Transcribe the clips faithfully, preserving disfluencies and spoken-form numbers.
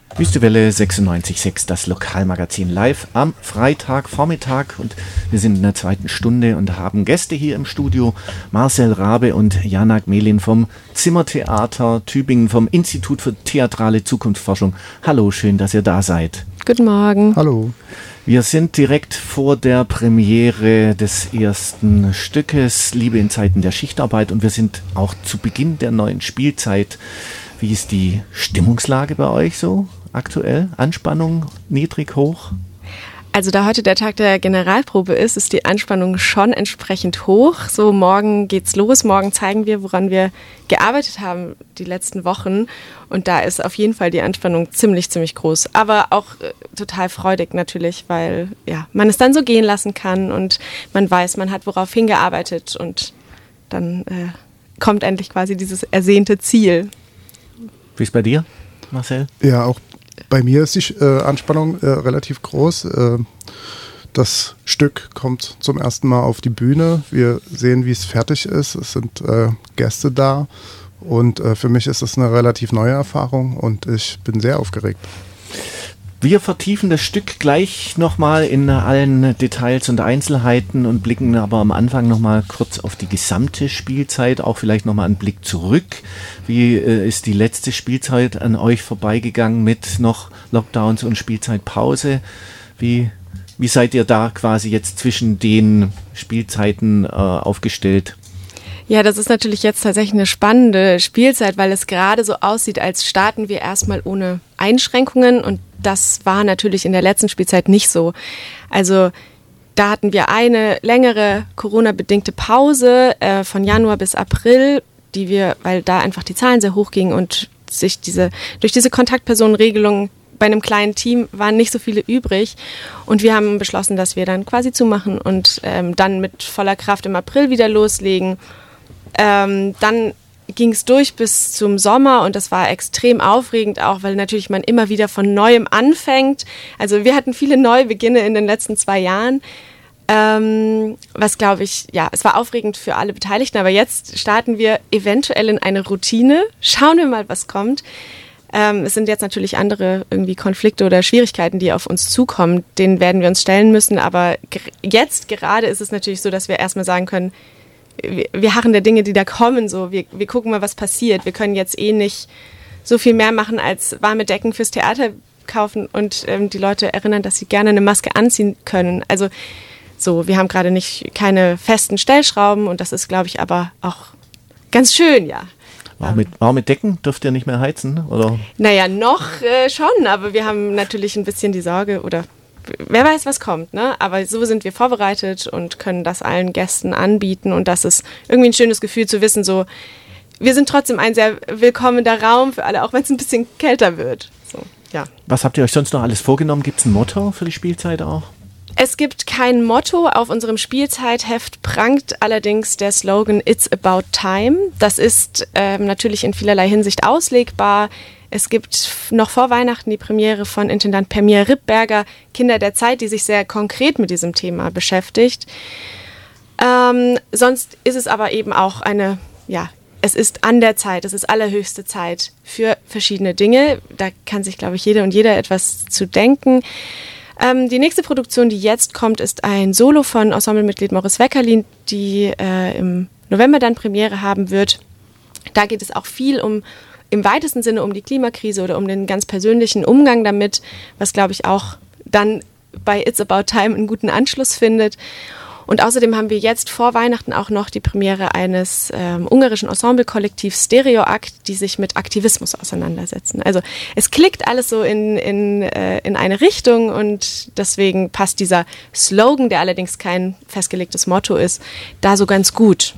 Wüstewelle sechsundneunzig Komma sechs, das Lokalmagazin live am Freitagvormittag, und wir sind in der zweiten Stunde und haben Gäste hier im Studio, Marcel Rabe und Jana Gmelin vom Zimmertheater Tübingen, vom Institut für Theatrale Zukunftsforschung. Hallo, schön, dass ihr da seid. Guten Morgen. Hallo. Wir sind direkt vor der Premiere des ersten Stückes, Liebe in Zeiten der Schichtarbeit, und wir sind auch zu Beginn der neuen Spielzeit. Wie ist die Stimmungslage bei euch so aktuell? Anspannung, niedrig, hoch? Also da heute der Tag der Generalprobe ist, ist die Anspannung schon entsprechend hoch. So, morgen geht's los, morgen zeigen wir, woran wir gearbeitet haben die letzten Wochen. Und da ist auf jeden Fall die Anspannung ziemlich, ziemlich groß. Aber auch äh, total freudig natürlich, weil ja, man es dann so gehen lassen kann und man weiß, man hat worauf hingearbeitet und dann äh, kommt endlich quasi dieses ersehnte Ziel. Wie ist bei dir, Marcel? Ja, auch bei mir ist die äh, Anspannung äh, relativ groß. Äh, das Stück kommt zum ersten Mal auf die Bühne. Wir sehen, wie es fertig ist. Es sind äh, Gäste da. Und äh, für mich ist es eine relativ neue Erfahrung und ich bin sehr aufgeregt. Wir vertiefen das Stück gleich nochmal in allen Details und Einzelheiten und blicken aber am Anfang nochmal kurz auf die gesamte Spielzeit, auch vielleicht nochmal einen Blick zurück. Wie äh, ist die letzte Spielzeit an euch vorbeigegangen mit noch Lockdowns und Spielzeitpause? Wie, wie seid ihr da quasi jetzt zwischen den Spielzeiten äh, aufgestellt? Ja, das ist natürlich jetzt tatsächlich eine spannende Spielzeit, weil es gerade so aussieht, als starten wir erstmal ohne Einschränkungen, und das war natürlich in der letzten Spielzeit nicht so. Also da hatten wir eine längere Corona-bedingte Pause äh, von Januar bis April, die wir, weil da einfach die Zahlen sehr hoch gingen und sich diese durch diese Kontaktpersonenregelung bei einem kleinen Team waren nicht so viele übrig, und wir haben beschlossen, dass wir dann quasi zumachen und ähm, dann mit voller Kraft im April wieder loslegen. Ähm, dann ging es durch bis zum Sommer, und das war extrem aufregend auch, weil natürlich man immer wieder von Neuem anfängt. Also wir hatten viele Neubeginne in den letzten zwei Jahren, ähm, was glaube ich, ja, es war aufregend für alle Beteiligten, aber jetzt starten wir eventuell in eine Routine. Schauen wir mal, was kommt. Ähm, es sind jetzt natürlich andere irgendwie Konflikte oder Schwierigkeiten, die auf uns zukommen, denen werden wir uns stellen müssen, aber ge- jetzt gerade ist es natürlich so, dass wir erstmal sagen können, Wir, wir harren der Dinge, die da kommen, so. Wir, wir gucken mal, was passiert. Wir können jetzt eh nicht so viel mehr machen, als warme Decken fürs Theater kaufen und ähm, die Leute erinnern, dass sie gerne eine Maske anziehen können. Also so, wir haben gerade nicht keine festen Stellschrauben, und das ist, glaube ich, aber auch ganz schön, ja. Warme, warme Decken dürft ihr nicht mehr heizen, oder? Naja, noch äh, schon, aber wir haben natürlich ein bisschen die Sorge, oder wer weiß, was kommt, ne? Aber so sind wir vorbereitet und können das allen Gästen anbieten, und das ist irgendwie ein schönes Gefühl zu wissen, so, wir sind trotzdem ein sehr willkommener Raum für alle, auch wenn es ein bisschen kälter wird. So, ja. Was habt ihr euch sonst noch alles vorgenommen? Gibt es ein Motto für die Spielzeit auch? Es gibt kein Motto. Auf unserem Spielzeitheft prangt allerdings der Slogan It's about time. Das ist ähm, natürlich in vielerlei Hinsicht auslegbar. Es gibt noch vor Weihnachten die Premiere von Intendant Permir Rippberger, Kinder der Zeit, die sich sehr konkret mit diesem Thema beschäftigt. Ähm, sonst ist es aber eben auch eine, ja, es ist an der Zeit, es ist allerhöchste Zeit für verschiedene Dinge. Da kann sich, glaube ich, jede und jeder etwas zu denken. Ähm, die nächste Produktion, die jetzt kommt, ist ein Solo von Ensemblemitglied Morris Weckerlin, die äh, im November dann Premiere haben wird. Da geht es auch viel um im weitesten Sinne um die Klimakrise oder um den ganz persönlichen Umgang damit, was, glaube ich, auch dann bei It's About Time einen guten Anschluss findet. Und außerdem haben wir jetzt vor Weihnachten auch noch die Premiere eines ähm, ungarischen Ensemblekollektivs Stereoakt, die sich mit Aktivismus auseinandersetzen. Also es klickt alles so in, in, äh, in eine Richtung, und deswegen passt dieser Slogan, der allerdings kein festgelegtes Motto ist, da so ganz gut.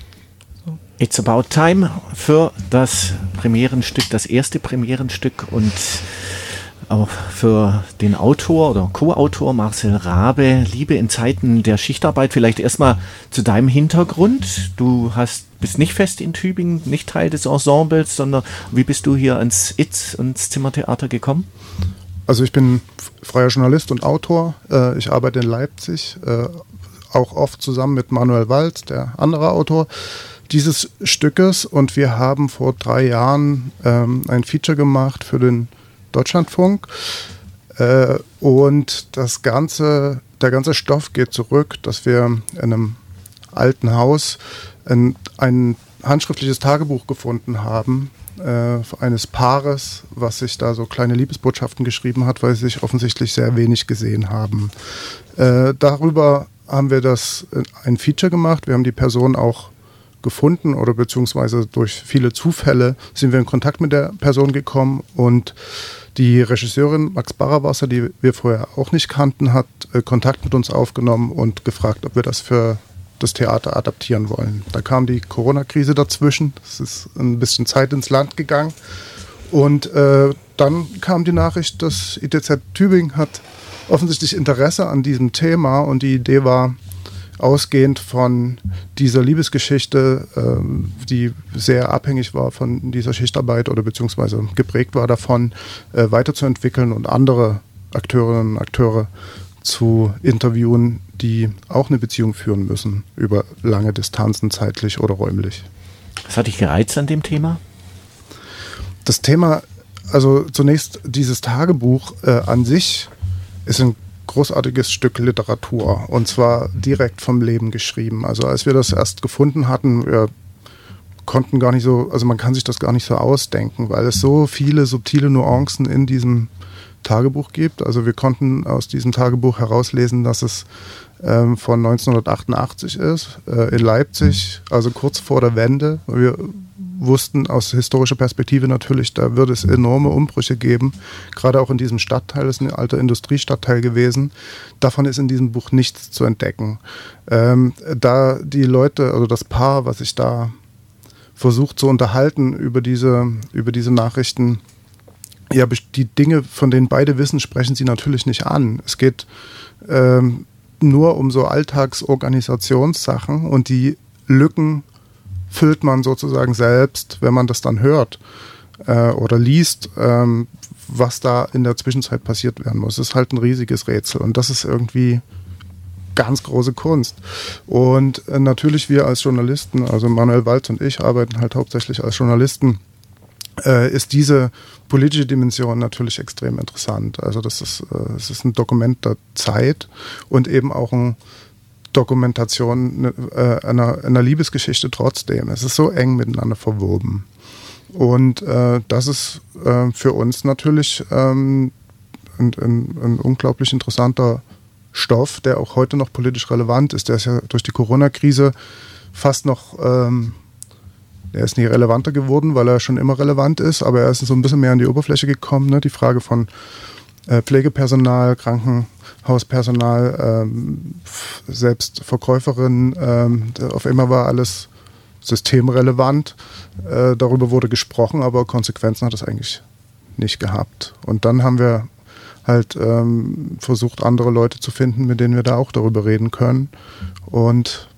It's About Time für das Premierenstück, das erste Premierenstück, und auch für den Autor oder Co-Autor Marcel Rabe, Liebe in Zeiten der Schichtarbeit. Vielleicht erstmal zu deinem Hintergrund. Du hast, bist nicht fest in Tübingen, nicht Teil des Ensembles, sondern wie bist du hier ans I Z, ins Zimmertheater gekommen? Also ich bin freier Journalist und Autor. Ich arbeite in Leipzig, auch oft zusammen mit Manuel Wald, der andere Autor dieses Stückes, und wir haben vor drei Jahren ähm, ein Feature gemacht für den Deutschlandfunk. Äh, und das ganze, der ganze Stoff geht zurück, dass wir in einem alten Haus ein, ein handschriftliches Tagebuch gefunden haben, äh, eines Paares, was sich da so kleine Liebesbotschaften geschrieben hat, weil sie sich offensichtlich sehr wenig gesehen haben. Äh, darüber haben wir das ein Feature gemacht. Wir haben die Person auch gefunden oder beziehungsweise durch viele Zufälle sind wir in Kontakt mit der Person gekommen und die Regisseurin Max Barrawasser, die wir vorher auch nicht kannten, hat äh, Kontakt mit uns aufgenommen und gefragt, ob wir das für das Theater adaptieren wollen. Da kam die Corona-Krise dazwischen, es ist ein bisschen Zeit ins Land gegangen und äh, dann kam die Nachricht, dass I T Z Tübingen hat offensichtlich Interesse an diesem Thema und die Idee war, ausgehend von dieser Liebesgeschichte, ähm, die sehr abhängig war von dieser Schichtarbeit oder beziehungsweise geprägt war davon, äh, weiterzuentwickeln und andere Akteurinnen und Akteure zu interviewen, die auch eine Beziehung führen müssen, über lange Distanzen, zeitlich oder räumlich. Was hat dich gereizt an dem Thema? Das Thema, also zunächst dieses Tagebuch äh, an sich ist ein großartiges Stück Literatur und zwar direkt vom Leben geschrieben. Also als wir das erst gefunden hatten, wir konnten gar nicht so, also man kann sich das gar nicht so ausdenken, weil es so viele subtile Nuancen in diesem Tagebuch gibt. Also wir konnten aus diesem Tagebuch herauslesen, dass es ähm, von neunzehnhundertachtundachtzig ist, äh, in Leipzig, also kurz vor der Wende. Wir wussten aus historischer Perspektive natürlich, da würde es enorme Umbrüche geben, gerade auch in diesem Stadtteil, das ist ein alter Industriestadtteil gewesen. Davon ist in diesem Buch nichts zu entdecken. Ähm, da die Leute, also das Paar, was sich da versucht zu unterhalten über diese, über diese Nachrichten, ja, die Dinge, von denen beide wissen, sprechen sie natürlich nicht an. Es geht ähm, nur um so Alltagsorganisationssachen und die Lücken füllt man sozusagen selbst, wenn man das dann hört äh, oder liest, ähm, was da in der Zwischenzeit passiert werden muss. Es ist halt ein riesiges Rätsel und das ist irgendwie ganz große Kunst. Und äh, natürlich wir als Journalisten, also Manuel Walz und ich arbeiten halt hauptsächlich als Journalisten, äh, ist diese politische Dimension natürlich extrem interessant. Also das ist, äh, es ist ein Dokument der Zeit und eben auch ein Dokumentation äh, einer, einer Liebesgeschichte trotzdem. Es ist so eng miteinander verwoben. Und äh, das ist äh, für uns natürlich ähm, ein, ein, ein unglaublich interessanter Stoff, der auch heute noch politisch relevant ist. Der ist ja durch die Corona-Krise fast noch, ähm, der ist nicht relevanter geworden, weil er schon immer relevant ist, aber er ist so ein bisschen mehr an die Oberfläche gekommen. Ne? Die Frage von äh, Pflegepersonal, Krankenhauspersonal, ähm, selbst Verkäuferinnen, ähm, auf einmal war alles systemrelevant. Äh, darüber wurde gesprochen, aber Konsequenzen hat es eigentlich nicht gehabt. Und dann haben wir halt ähm, versucht, andere Leute zu finden, mit denen wir da auch darüber reden können. Und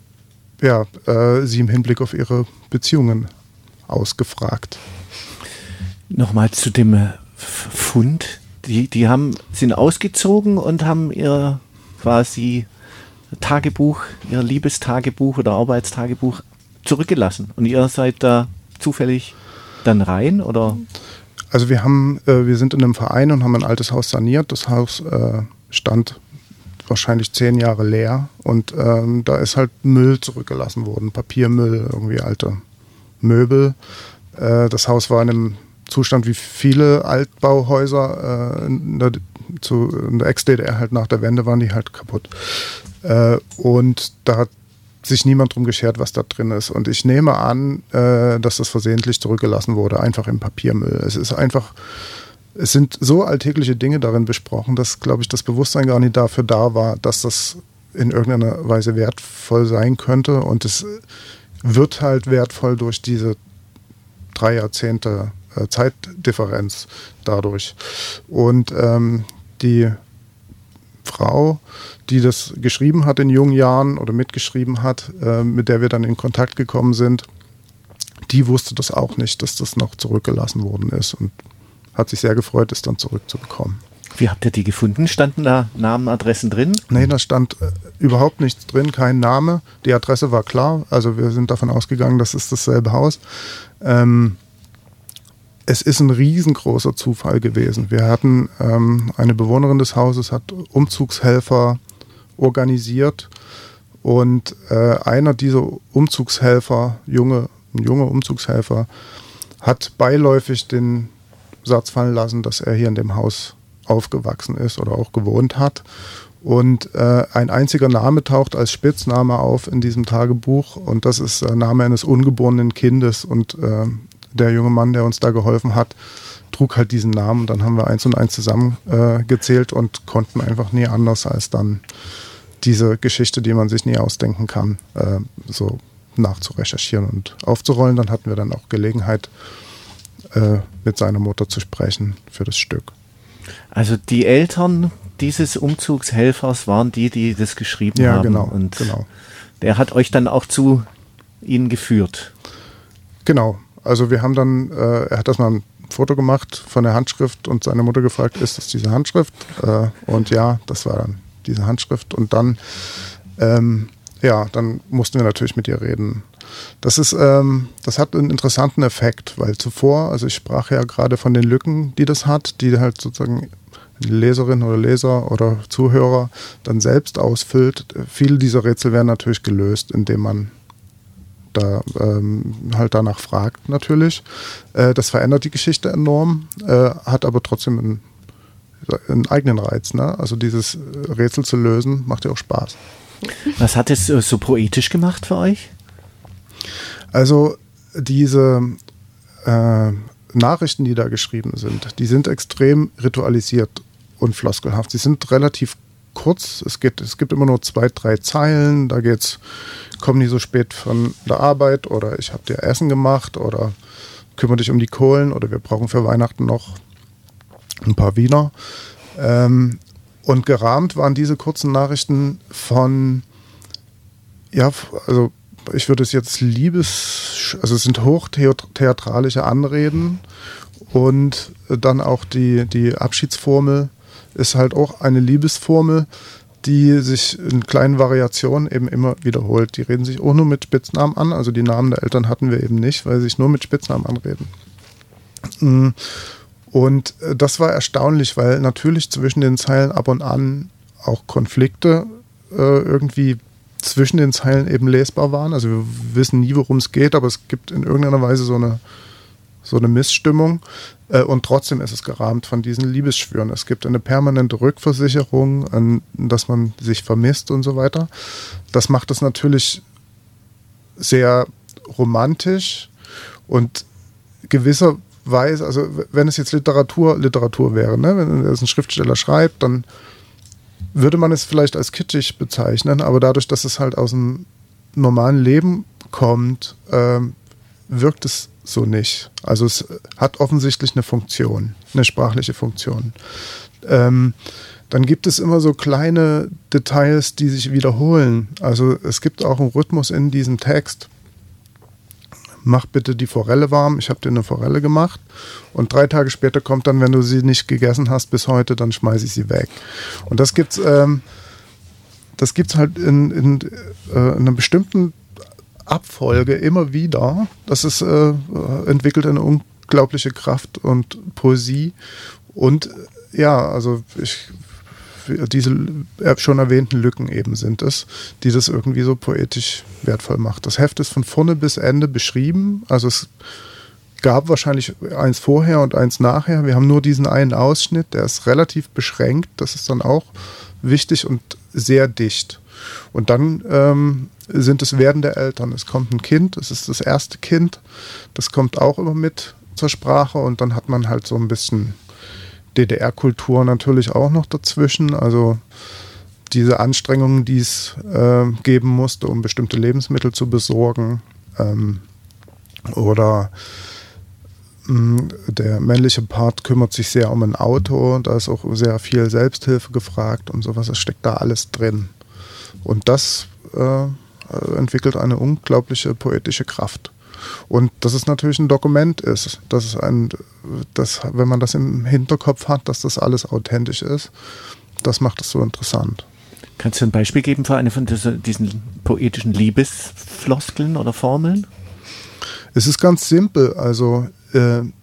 ja, äh, sie im Hinblick auf ihre Beziehungen ausgefragt. Nochmal zu dem Fund. Die, die haben, sind ausgezogen und haben ihr quasi Tagebuch, ihr Liebestagebuch oder Arbeitstagebuch zurückgelassen. Und ihr seid da zufällig dann rein, oder? Also wir haben, äh, wir sind in einem Verein und haben ein altes Haus saniert. Das Haus äh, stand wahrscheinlich zehn Jahre leer und ähm, da ist halt Müll zurückgelassen worden, Papiermüll, irgendwie alte Möbel. Äh, das Haus war in einem Zustand wie viele Altbauhäuser äh, in der, zu, in der Ex-D D R halt nach der Wende waren die halt kaputt. Äh, und da hat sich niemand drum geschert, was da drin ist. Und ich nehme an, äh, dass das versehentlich zurückgelassen wurde, einfach im Papiermüll. Es ist einfach, es sind so alltägliche Dinge darin besprochen, dass, glaube ich, das Bewusstsein gar nicht dafür da war, dass das in irgendeiner Weise wertvoll sein könnte. Und es wird halt wertvoll durch diese drei Jahrzehnte äh, Zeitdifferenz dadurch. Und ähm, die Frau, die das geschrieben hat in jungen Jahren oder mitgeschrieben hat, äh, mit der wir dann in Kontakt gekommen sind, die wusste das auch nicht, dass das noch zurückgelassen worden ist und hat sich sehr gefreut, es dann zurückzubekommen. Wie habt ihr die gefunden? Standen da Namen, Adressen drin? Nee, da stand äh, überhaupt nichts drin, kein Name. Die Adresse war klar, also wir sind davon ausgegangen, das ist dasselbe Haus. Ähm, es ist ein riesengroßer Zufall gewesen. Wir hatten ähm, eine Bewohnerin des Hauses, hat Umzugshelfer organisiert und äh, einer dieser Umzugshelfer, junge, ein junger Umzugshelfer, hat beiläufig den Satz fallen lassen, dass er hier in dem Haus aufgewachsen ist oder auch gewohnt hat. Und äh, ein einziger Name taucht als Spitzname auf in diesem Tagebuch und das ist der Name eines ungeborenen Kindes und äh, der junge Mann, der uns da geholfen hat, trug halt diesen Namen und dann haben wir eins und eins zusammengezählt äh, und konnten einfach nie anders als dann diese Geschichte, die man sich nie ausdenken kann, äh, so nachzurecherchieren und aufzurollen. Dann hatten wir dann auch Gelegenheit, äh, mit seiner Mutter zu sprechen für das Stück. Also die Eltern dieses Umzugshelfers waren die, die das geschrieben ja, haben. Genau, und genau. Der hat euch dann auch zu ihnen geführt. Genau. Also wir haben dann, äh, er hat das mal ein Foto gemacht von der Handschrift und seine Mutter gefragt, ist das diese Handschrift? Äh, und ja, das war dann diese Handschrift. Und dann, ähm, ja, dann mussten wir natürlich mit ihr reden. Das ist, ähm, das hat einen interessanten Effekt, weil zuvor, also ich sprach ja gerade von den Lücken, die das hat, die halt sozusagen Leserin oder Leser oder Zuhörer dann selbst ausfüllt. Viele dieser Rätsel werden natürlich gelöst, indem man da ähm, halt danach fragt natürlich. Äh, das verändert die Geschichte enorm, äh, hat aber trotzdem einen, einen eigenen Reiz. Ne? Also dieses Rätsel zu lösen, macht ja auch Spaß. Was hat es so poetisch gemacht für euch? Also diese äh, Nachrichten, die da geschrieben sind, die sind extrem ritualisiert und floskelhaft. Sie sind relativ kurz. Es gibt, es gibt immer nur zwei, drei Zeilen. Da geht's, komm nie so spät von der Arbeit oder ich habe dir Essen gemacht oder kümmere dich um die Kohlen oder wir brauchen für Weihnachten noch ein paar Wiener. Ähm, und gerahmt waren diese kurzen Nachrichten von, ja, also ich würde es jetzt Liebes, also es sind hochtheatralische Anreden und dann auch die, die Abschiedsformel ist halt auch eine Liebesformel, die sich in kleinen Variationen eben immer wiederholt. Die reden sich auch nur mit Spitznamen an, also die Namen der Eltern hatten wir eben nicht, weil sie sich nur mit Spitznamen anreden. Und das war erstaunlich, weil natürlich zwischen den Zeilen ab und an auch Konflikte äh, irgendwie zwischen den Zeilen eben lesbar waren. Also wir wissen nie, worum es geht, aber es gibt in irgendeiner Weise so eine, so eine Missstimmung. Äh, und trotzdem ist es gerahmt von diesen Liebesschwüren. Es gibt eine permanente Rückversicherung, an, dass man sich vermisst und so weiter. Das macht es natürlich sehr romantisch und gewisserweise, also wenn es jetzt Literatur, Literatur wäre, ne? Wenn es ein Schriftsteller schreibt, dann würde man es vielleicht als kitschig bezeichnen, aber dadurch, dass es halt aus dem normalen Leben kommt, ähm, wirkt es so nicht. Also es hat offensichtlich eine Funktion, eine sprachliche Funktion. Ähm, dann gibt es immer so kleine Details, die sich wiederholen. Also es gibt auch einen Rhythmus in diesem Text. Mach bitte die Forelle warm, ich habe dir eine Forelle gemacht und drei Tage später kommt dann, wenn du sie nicht gegessen hast bis heute, dann schmeiße ich sie weg. Und das gibt's, ähm, das gibt's halt in, in, äh, in einer bestimmten Abfolge immer wieder. Das ist, äh, entwickelt eine unglaubliche Kraft und Poesie und ja, also ich diese schon erwähnten Lücken eben sind es, die das irgendwie so poetisch wertvoll macht. Das Heft ist von vorne bis Ende beschrieben, also es gab wahrscheinlich eins vorher und eins nachher. Wir haben nur diesen einen Ausschnitt, der ist relativ beschränkt, das ist dann auch wichtig und sehr dicht. Und dann ähm, sind es werdende Eltern. Es kommt ein Kind, es ist das erste Kind, das kommt auch immer mit zur Sprache und dann hat man halt so ein bisschen D D R-Kultur natürlich auch noch dazwischen, also diese Anstrengungen, die es äh, geben musste, um bestimmte Lebensmittel zu besorgen, ähm, oder mh, der männliche Part kümmert sich sehr um ein Auto, da ist auch sehr viel Selbsthilfe gefragt und sowas, das steckt da alles drin. Und das äh, entwickelt eine unglaubliche poetische Kraft. Und dass es natürlich ein Dokument ist, dass es ein, dass, wenn man das im Hinterkopf hat, dass das alles authentisch ist, das macht es so interessant. Kannst du ein Beispiel geben für eine von diese, diesen poetischen Liebesfloskeln oder Formeln? Es ist ganz simpel. Also äh,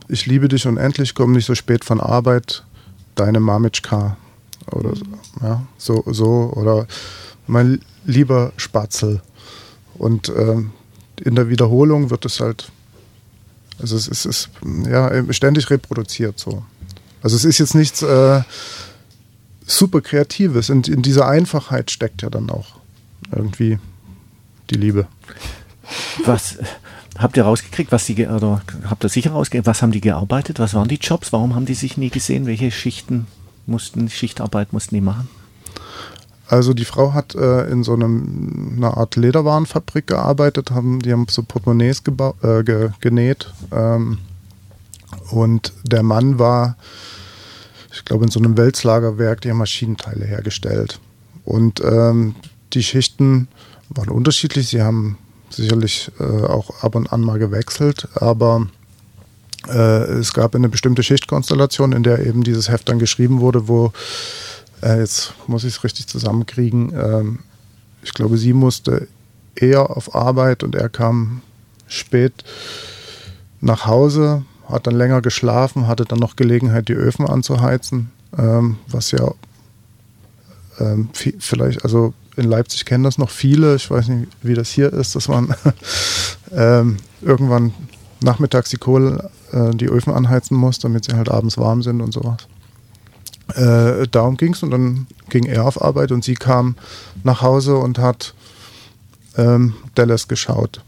ich liebe dich unendlich, komm nicht so spät von Arbeit, deine Mamitschka oder so, ja, so, so oder mein lieber Spatzel. Und ähm, in der Wiederholung wird es halt, also es ist, ist ja ständig reproduziert so. Also es ist jetzt nichts äh, super Kreatives. Und in dieser Einfachheit steckt ja dann auch irgendwie die Liebe. Was habt ihr rausgekriegt, was die, oder habt ihr sicher rausgekriegt, was haben die gearbeitet? Was waren die Jobs? Warum haben die sich nie gesehen? Welche Schichten mussten, Schichtarbeit mussten die machen? Also die Frau hat äh, in so einem, einer Art Lederwarenfabrik gearbeitet, haben, die haben so Portemonnaies geba- äh, ge- genäht. Ähm, und der Mann war, ich glaube, in so einem Wälzlagerwerk, die haben Maschinenteile hergestellt. Und ähm, die Schichten waren unterschiedlich. Sie haben sicherlich äh, auch ab und an mal gewechselt, aber äh, es gab eine bestimmte Schichtkonstellation, in der eben dieses Heft dann geschrieben wurde, wo äh, jetzt muss ich es richtig zusammenkriegen. Ähm, ich glaube, sie musste eher auf Arbeit und er kam spät nach Hause, hat dann länger geschlafen, hatte dann noch Gelegenheit, die Öfen anzuheizen, ähm, was ja ähm, viel, vielleicht, also in Leipzig kennen das noch viele, ich weiß nicht, wie das hier ist, dass man ähm, irgendwann nachmittags die Kohle, äh, die Öfen anheizen muss, damit sie halt abends warm sind und sowas. Äh, darum ging es und dann ging er auf Arbeit und sie kam nach Hause und hat ähm, Dallas geschaut.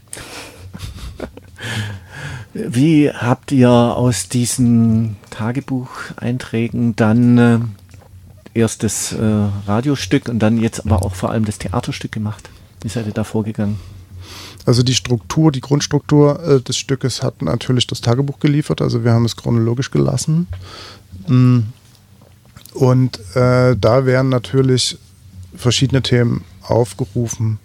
Wie habt ihr aus diesen Tagebucheinträgen dann äh, erst das äh, Radiostück und dann jetzt aber auch vor allem das Theaterstück gemacht? Wie seid ihr da vorgegangen? Also die Struktur, die Grundstruktur äh, des Stückes hat natürlich das Tagebuch geliefert, also wir haben es chronologisch gelassen. Mm. Und äh, da werden natürlich verschiedene Themen aufgerufen,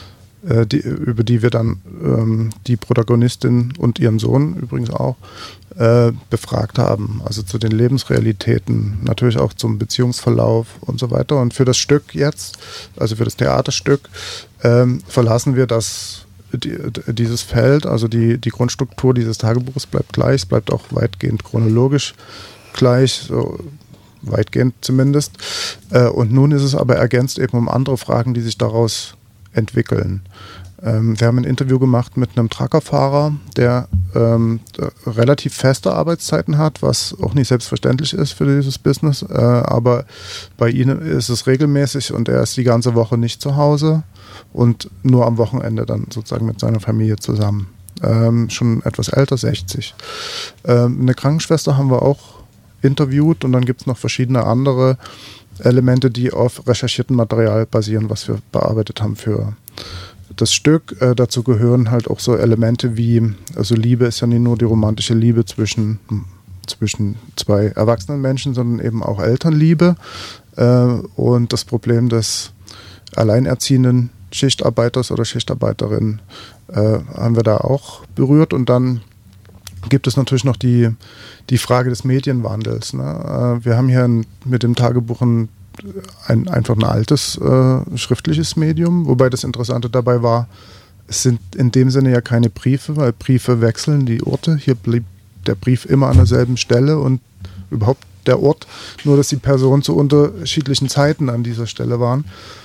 äh, die, über die wir dann ähm, die Protagonistin und ihren Sohn übrigens auch äh, befragt haben. Also zu den Lebensrealitäten, natürlich auch zum Beziehungsverlauf und so weiter. Und für das Stück jetzt, also für das Theaterstück, ähm, verlassen wir das, die, dieses Feld, also die, die Grundstruktur dieses Tagebuches bleibt gleich, es bleibt auch weitgehend chronologisch gleich, so weitgehend zumindest. Äh, und nun ist es aber ergänzt eben um andere Fragen, die sich daraus entwickeln. Ähm, wir haben ein Interview gemacht mit einem Truckerfahrer, der ähm, relativ feste Arbeitszeiten hat, was auch nicht selbstverständlich ist für dieses Business, äh, aber bei ihm ist es regelmäßig und er ist die ganze Woche nicht zu Hause und nur am Wochenende dann sozusagen mit seiner Familie zusammen. Ähm, schon etwas älter, sechzig. Ähm, eine Krankenschwester haben wir auch interviewt und dann gibt es noch verschiedene andere Elemente, die auf recherchiertem Material basieren, was wir bearbeitet haben für das Stück. Äh, dazu gehören halt auch so Elemente wie, also Liebe ist ja nicht nur die romantische Liebe zwischen, zwischen zwei erwachsenen Menschen, sondern eben auch Elternliebe äh, und das Problem des alleinerziehenden Schichtarbeiters oder Schichtarbeiterin äh, haben wir da auch berührt und dann gibt es natürlich noch die, die Frage des Medienwandels. Ne? Wir haben hier ein, mit dem Tagebuch ein, ein, einfach ein altes äh, schriftliches Medium, wobei das Interessante dabei war, es sind in dem Sinne ja keine Briefe, weil Briefe wechseln die Orte. Hier blieb der Brief immer an derselben Stelle und überhaupt der Ort, nur dass die Personen zu unterschiedlichen Zeiten an dieser Stelle waren.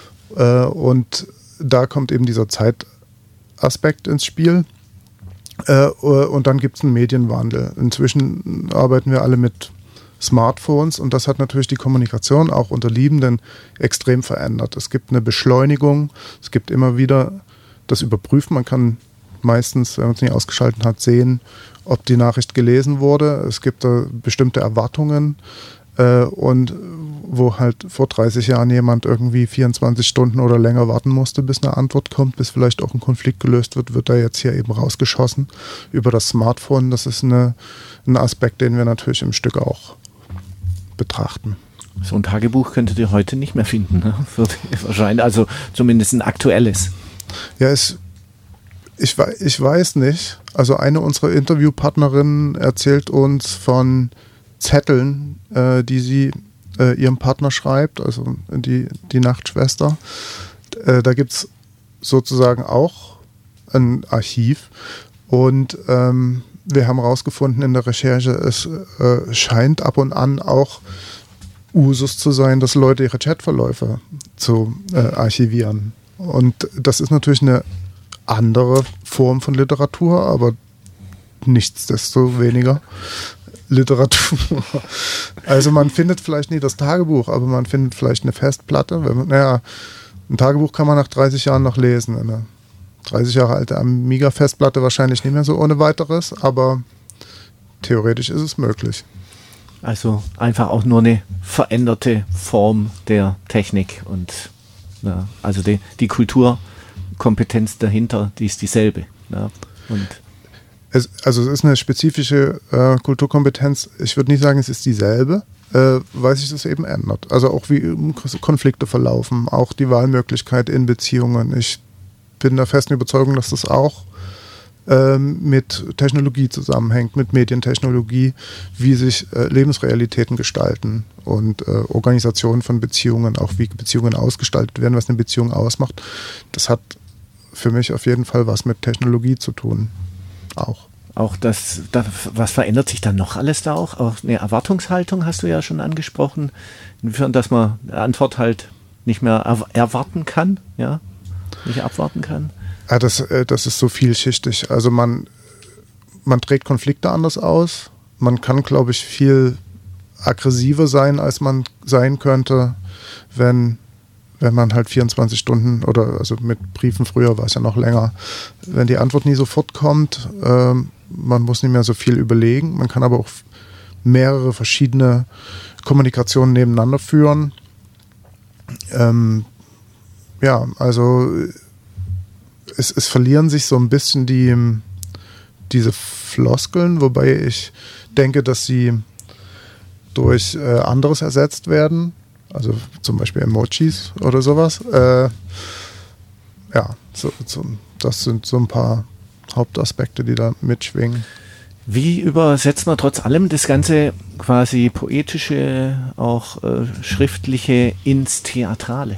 Äh, und da kommt eben dieser Zeitaspekt ins Spiel. Äh, und dann gibt es einen Medienwandel. Inzwischen arbeiten wir alle mit Smartphones und das hat natürlich die Kommunikation auch unter Liebenden extrem verändert. Es gibt eine Beschleunigung, es gibt immer wieder das Überprüfen. Man kann meistens, wenn man es nicht ausgeschaltet hat, sehen, ob die Nachricht gelesen wurde. Es gibt da bestimmte Erwartungen äh, und wo halt vor dreißig Jahren jemand irgendwie vierundzwanzig Stunden oder länger warten musste, bis eine Antwort kommt, bis vielleicht auch ein Konflikt gelöst wird, wird da jetzt hier eben rausgeschossen über das Smartphone. Das ist eine, ein Aspekt, den wir natürlich im Stück auch betrachten. So ein Tagebuch könntet ihr heute nicht mehr finden, ne? Wahrscheinlich, also zumindest ein aktuelles. Ja, es, ich, ich weiß nicht. Also eine unserer Interviewpartnerinnen erzählt uns von Zetteln, äh, die sie äh, ihrem Partner schreibt, also die, die Nachtschwester. Äh, da gibt es sozusagen auch ein Archiv und ähm, wir haben herausgefunden in der Recherche, es äh, scheint ab und an auch Usus zu sein, dass Leute ihre Chatverläufe zu äh, archivieren. Und das ist natürlich eine andere Form von Literatur, aber nichtsdestoweniger Literatur. Also man findet vielleicht nie das Tagebuch, aber man findet vielleicht eine Festplatte. Wenn man, naja, ein Tagebuch kann man nach dreißig Jahren noch lesen. Eine dreißig Jahre alte Amiga-Festplatte wahrscheinlich nicht mehr so ohne weiteres, aber theoretisch ist es möglich. Also einfach auch nur eine veränderte Form der Technik und ja, also die, die Kulturkompetenz dahinter, die ist dieselbe. Ja, und es, also es ist eine spezifische äh, Kulturkompetenz. Ich würde nicht sagen, es ist dieselbe, äh, weil sich das eben ändert. Also auch wie Konflikte verlaufen, auch die Wahlmöglichkeit in Beziehungen. Ich bin der festen Überzeugung, dass das auch ähm, mit Technologie zusammenhängt, mit Medientechnologie, wie sich äh, Lebensrealitäten gestalten und äh, Organisation von Beziehungen, auch wie Beziehungen ausgestaltet werden, was eine Beziehung ausmacht. Das hat für mich auf jeden Fall was mit Technologie zu tun. Auch. Auch das, das, was verändert sich dann noch alles da auch? Auch eine Erwartungshaltung hast du ja schon angesprochen. Inwiefern, dass man eine Antwort halt nicht mehr er- erwarten kann, ja, nicht abwarten kann. Ja, das, das ist so vielschichtig. Also man, man trägt Konflikte anders aus. Man kann, glaube ich, viel aggressiver sein, als man sein könnte, wenn wenn man halt vierundzwanzig Stunden oder also mit Briefen früher war es ja noch länger, wenn die Antwort nie sofort kommt, ähm, man muss nicht mehr so viel überlegen, man kann aber auch mehrere verschiedene Kommunikationen nebeneinander führen. Ähm, ja, also es, es verlieren sich so ein bisschen die, diese Floskeln, wobei ich denke, dass sie durch äh, anderes ersetzt werden. Also zum Beispiel Emojis oder sowas. Äh, ja, so, so, das sind so ein paar Hauptaspekte, die da mitschwingen. Wie übersetzt man trotz allem das ganze quasi poetische, auch äh, schriftliche ins Theatrale?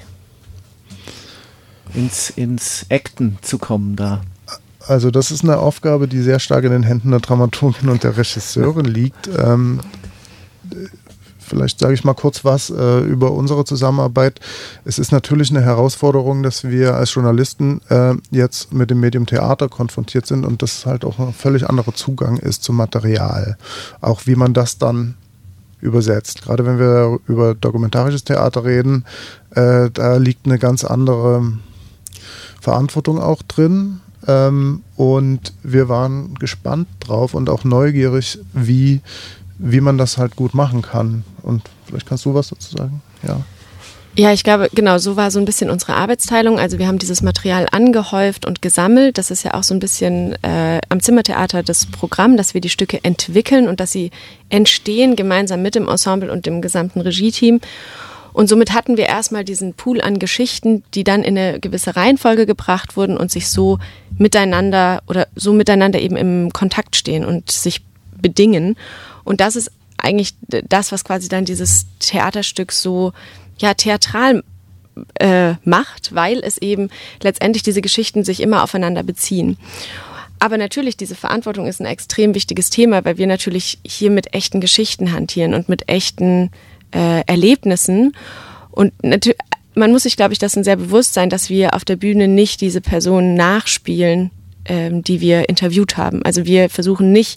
Ins, ins Acten zu kommen da? Also das ist eine Aufgabe, die sehr stark in den Händen der Dramaturgin und der Regisseurin liegt. Ähm, Vielleicht sage ich mal kurz was äh, über unsere Zusammenarbeit. Es ist natürlich eine Herausforderung, dass wir als Journalisten äh, jetzt mit dem Medium Theater konfrontiert sind und das halt auch ein völlig anderer Zugang ist zum Material. Auch wie man das dann übersetzt. Gerade wenn wir über dokumentarisches Theater reden, äh, da liegt eine ganz andere Verantwortung auch drin. Ähm, und wir waren gespannt drauf und auch neugierig, wie wie man das halt gut machen kann. Und vielleicht kannst du was dazu sagen? Ja. Ja, ich glaube, genau, so war so ein bisschen unsere Arbeitsteilung. Also wir haben dieses Material angehäuft und gesammelt. Das ist ja auch so ein bisschen äh, am Zimmertheater das Programm, dass wir die Stücke entwickeln und dass sie entstehen gemeinsam mit dem Ensemble und dem gesamten Regie-Team. Und somit hatten wir erstmal diesen Pool an Geschichten, die dann in eine gewisse Reihenfolge gebracht wurden und sich so miteinander oder so miteinander eben im Kontakt stehen und sich bedingen. Und das ist eigentlich das, was quasi dann dieses Theaterstück so ja, theatral äh, macht, weil es eben letztendlich diese Geschichten sich immer aufeinander beziehen. Aber natürlich, diese Verantwortung ist ein extrem wichtiges Thema, weil wir natürlich hier mit echten Geschichten hantieren und mit echten äh, Erlebnissen. Und natürlich, man muss sich, glaube ich, dessen sehr bewusst sein, dass wir auf der Bühne nicht diese Personen nachspielen, ähm, die wir interviewt haben. Also wir versuchen nicht,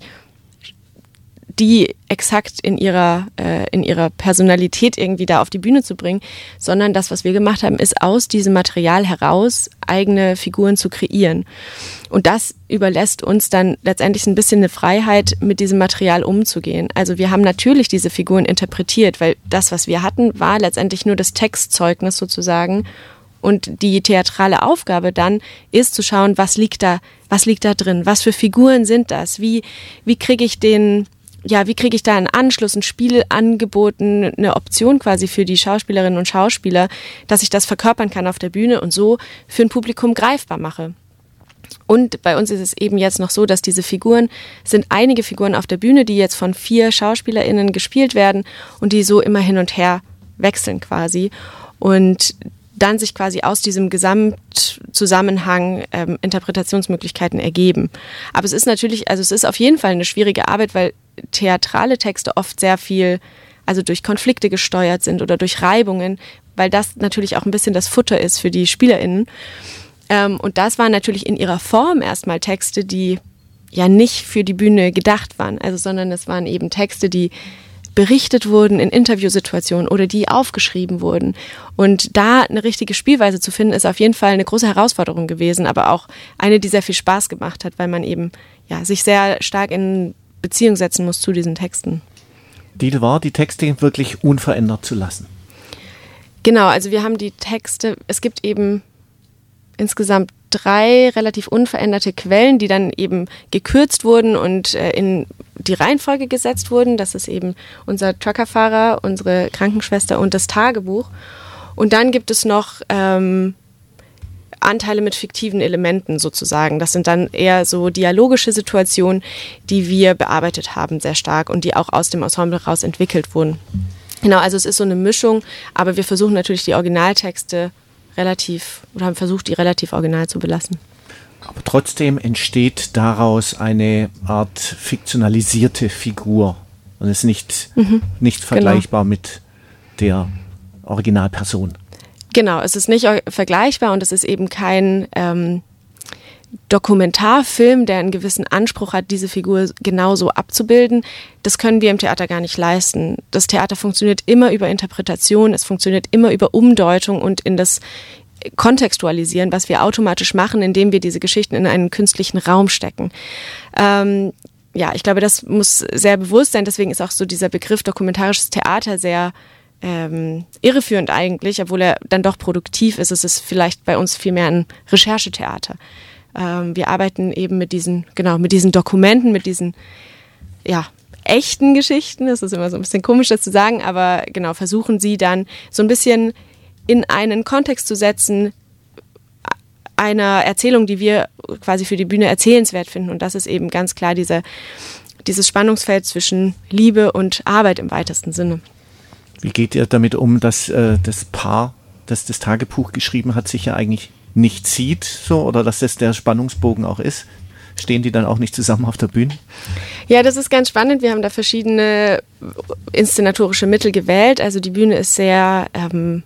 die exakt in ihrer, äh, in ihrer Personalität irgendwie da auf die Bühne zu bringen, sondern das, was wir gemacht haben, ist aus diesem Material heraus eigene Figuren zu kreieren. Und das überlässt uns dann letztendlich ein bisschen eine Freiheit, mit diesem Material umzugehen. Also wir haben natürlich diese Figuren interpretiert, weil das, was wir hatten, war letztendlich nur das Textzeugnis sozusagen. Und die theatrale Aufgabe dann ist zu schauen, was liegt da, was liegt da drin? Was für Figuren sind das? Wie, wie kriege ich den Ja, wie kriege ich da einen Anschluss, ein Spiel angeboten, eine Option quasi für die Schauspielerinnen und Schauspieler, dass ich das verkörpern kann auf der Bühne und so für ein Publikum greifbar mache. Und bei uns ist es eben jetzt noch so, dass diese Figuren, sind einige Figuren auf der Bühne, die jetzt von vier SchauspielerInnen gespielt werden und die so immer hin und her wechseln quasi. Und dann sich quasi aus diesem Gesamtzusammenhang ähm, Interpretationsmöglichkeiten ergeben. Aber es ist natürlich, also es ist auf jeden Fall eine schwierige Arbeit, weil theatrale Texte oft sehr viel, also durch Konflikte gesteuert sind oder durch Reibungen, weil das natürlich auch ein bisschen das Futter ist für die SpielerInnen. Ähm, und das waren natürlich in ihrer Form erstmal Texte, die ja nicht für die Bühne gedacht waren, also sondern es waren eben Texte, die berichtet wurden in Interviewsituationen oder die aufgeschrieben wurden. Und da eine richtige Spielweise zu finden, ist auf jeden Fall eine große Herausforderung gewesen, aber auch eine, die sehr viel Spaß gemacht hat, weil man eben ja, sich sehr stark in Beziehung setzen muss zu diesen Texten. Die Deal war, die Texte wirklich unverändert zu lassen. Genau, also wir haben die Texte, es gibt eben insgesamt drei relativ unveränderte Quellen, die dann eben gekürzt wurden und äh, in die Reihenfolge gesetzt wurden. Das ist eben unser Truckerfahrer, unsere Krankenschwester und das Tagebuch. Und dann gibt es noch ähm, Anteile mit fiktiven Elementen sozusagen. Das sind dann eher so dialogische Situationen, die wir bearbeitet haben sehr stark und die auch aus dem Ensemble raus entwickelt wurden. Genau, also es ist so eine Mischung, aber wir versuchen natürlich die Originaltexte relativ, oder haben versucht, die relativ original zu belassen. Aber trotzdem entsteht daraus eine Art fiktionalisierte Figur und ist nicht, mhm. nicht vergleichbar genau. mit der Originalperson. Genau, es ist nicht vergleichbar und es ist eben kein ähm, Dokumentarfilm, der einen gewissen Anspruch hat, diese Figur genauso abzubilden. Das können wir im Theater gar nicht leisten. Das Theater funktioniert immer über Interpretation, es funktioniert immer über Umdeutung und in das Kontextualisieren, was wir automatisch machen, indem wir diese Geschichten in einen künstlichen Raum stecken. Ähm, ja, ich glaube, das muss sehr bewusst sein. Deswegen ist auch so dieser Begriff dokumentarisches Theater sehr ähm, irreführend eigentlich, obwohl er dann doch produktiv ist. Es ist vielleicht bei uns viel mehr ein Recherchetheater. Ähm, wir arbeiten eben mit diesen, genau, mit diesen Dokumenten, mit diesen, ja, echten Geschichten. Das ist immer so ein bisschen komisch, das zu sagen, aber genau, versuchen sie dann so ein bisschen in einen Kontext zu setzen, einer Erzählung, die wir quasi für die Bühne erzählenswert finden. Und das ist eben ganz klar diese, dieses Spannungsfeld zwischen Liebe und Arbeit im weitesten Sinne. Wie geht ihr damit um, dass äh, das Paar, das das Tagebuch geschrieben hat, sich ja eigentlich nicht sieht, so, oder dass das der Spannungsbogen auch ist? Stehen die dann auch nicht zusammen auf der Bühne? Ja, das ist ganz spannend. Wir haben da verschiedene inszenatorische Mittel gewählt. Also die Bühne ist sehr... Ähm,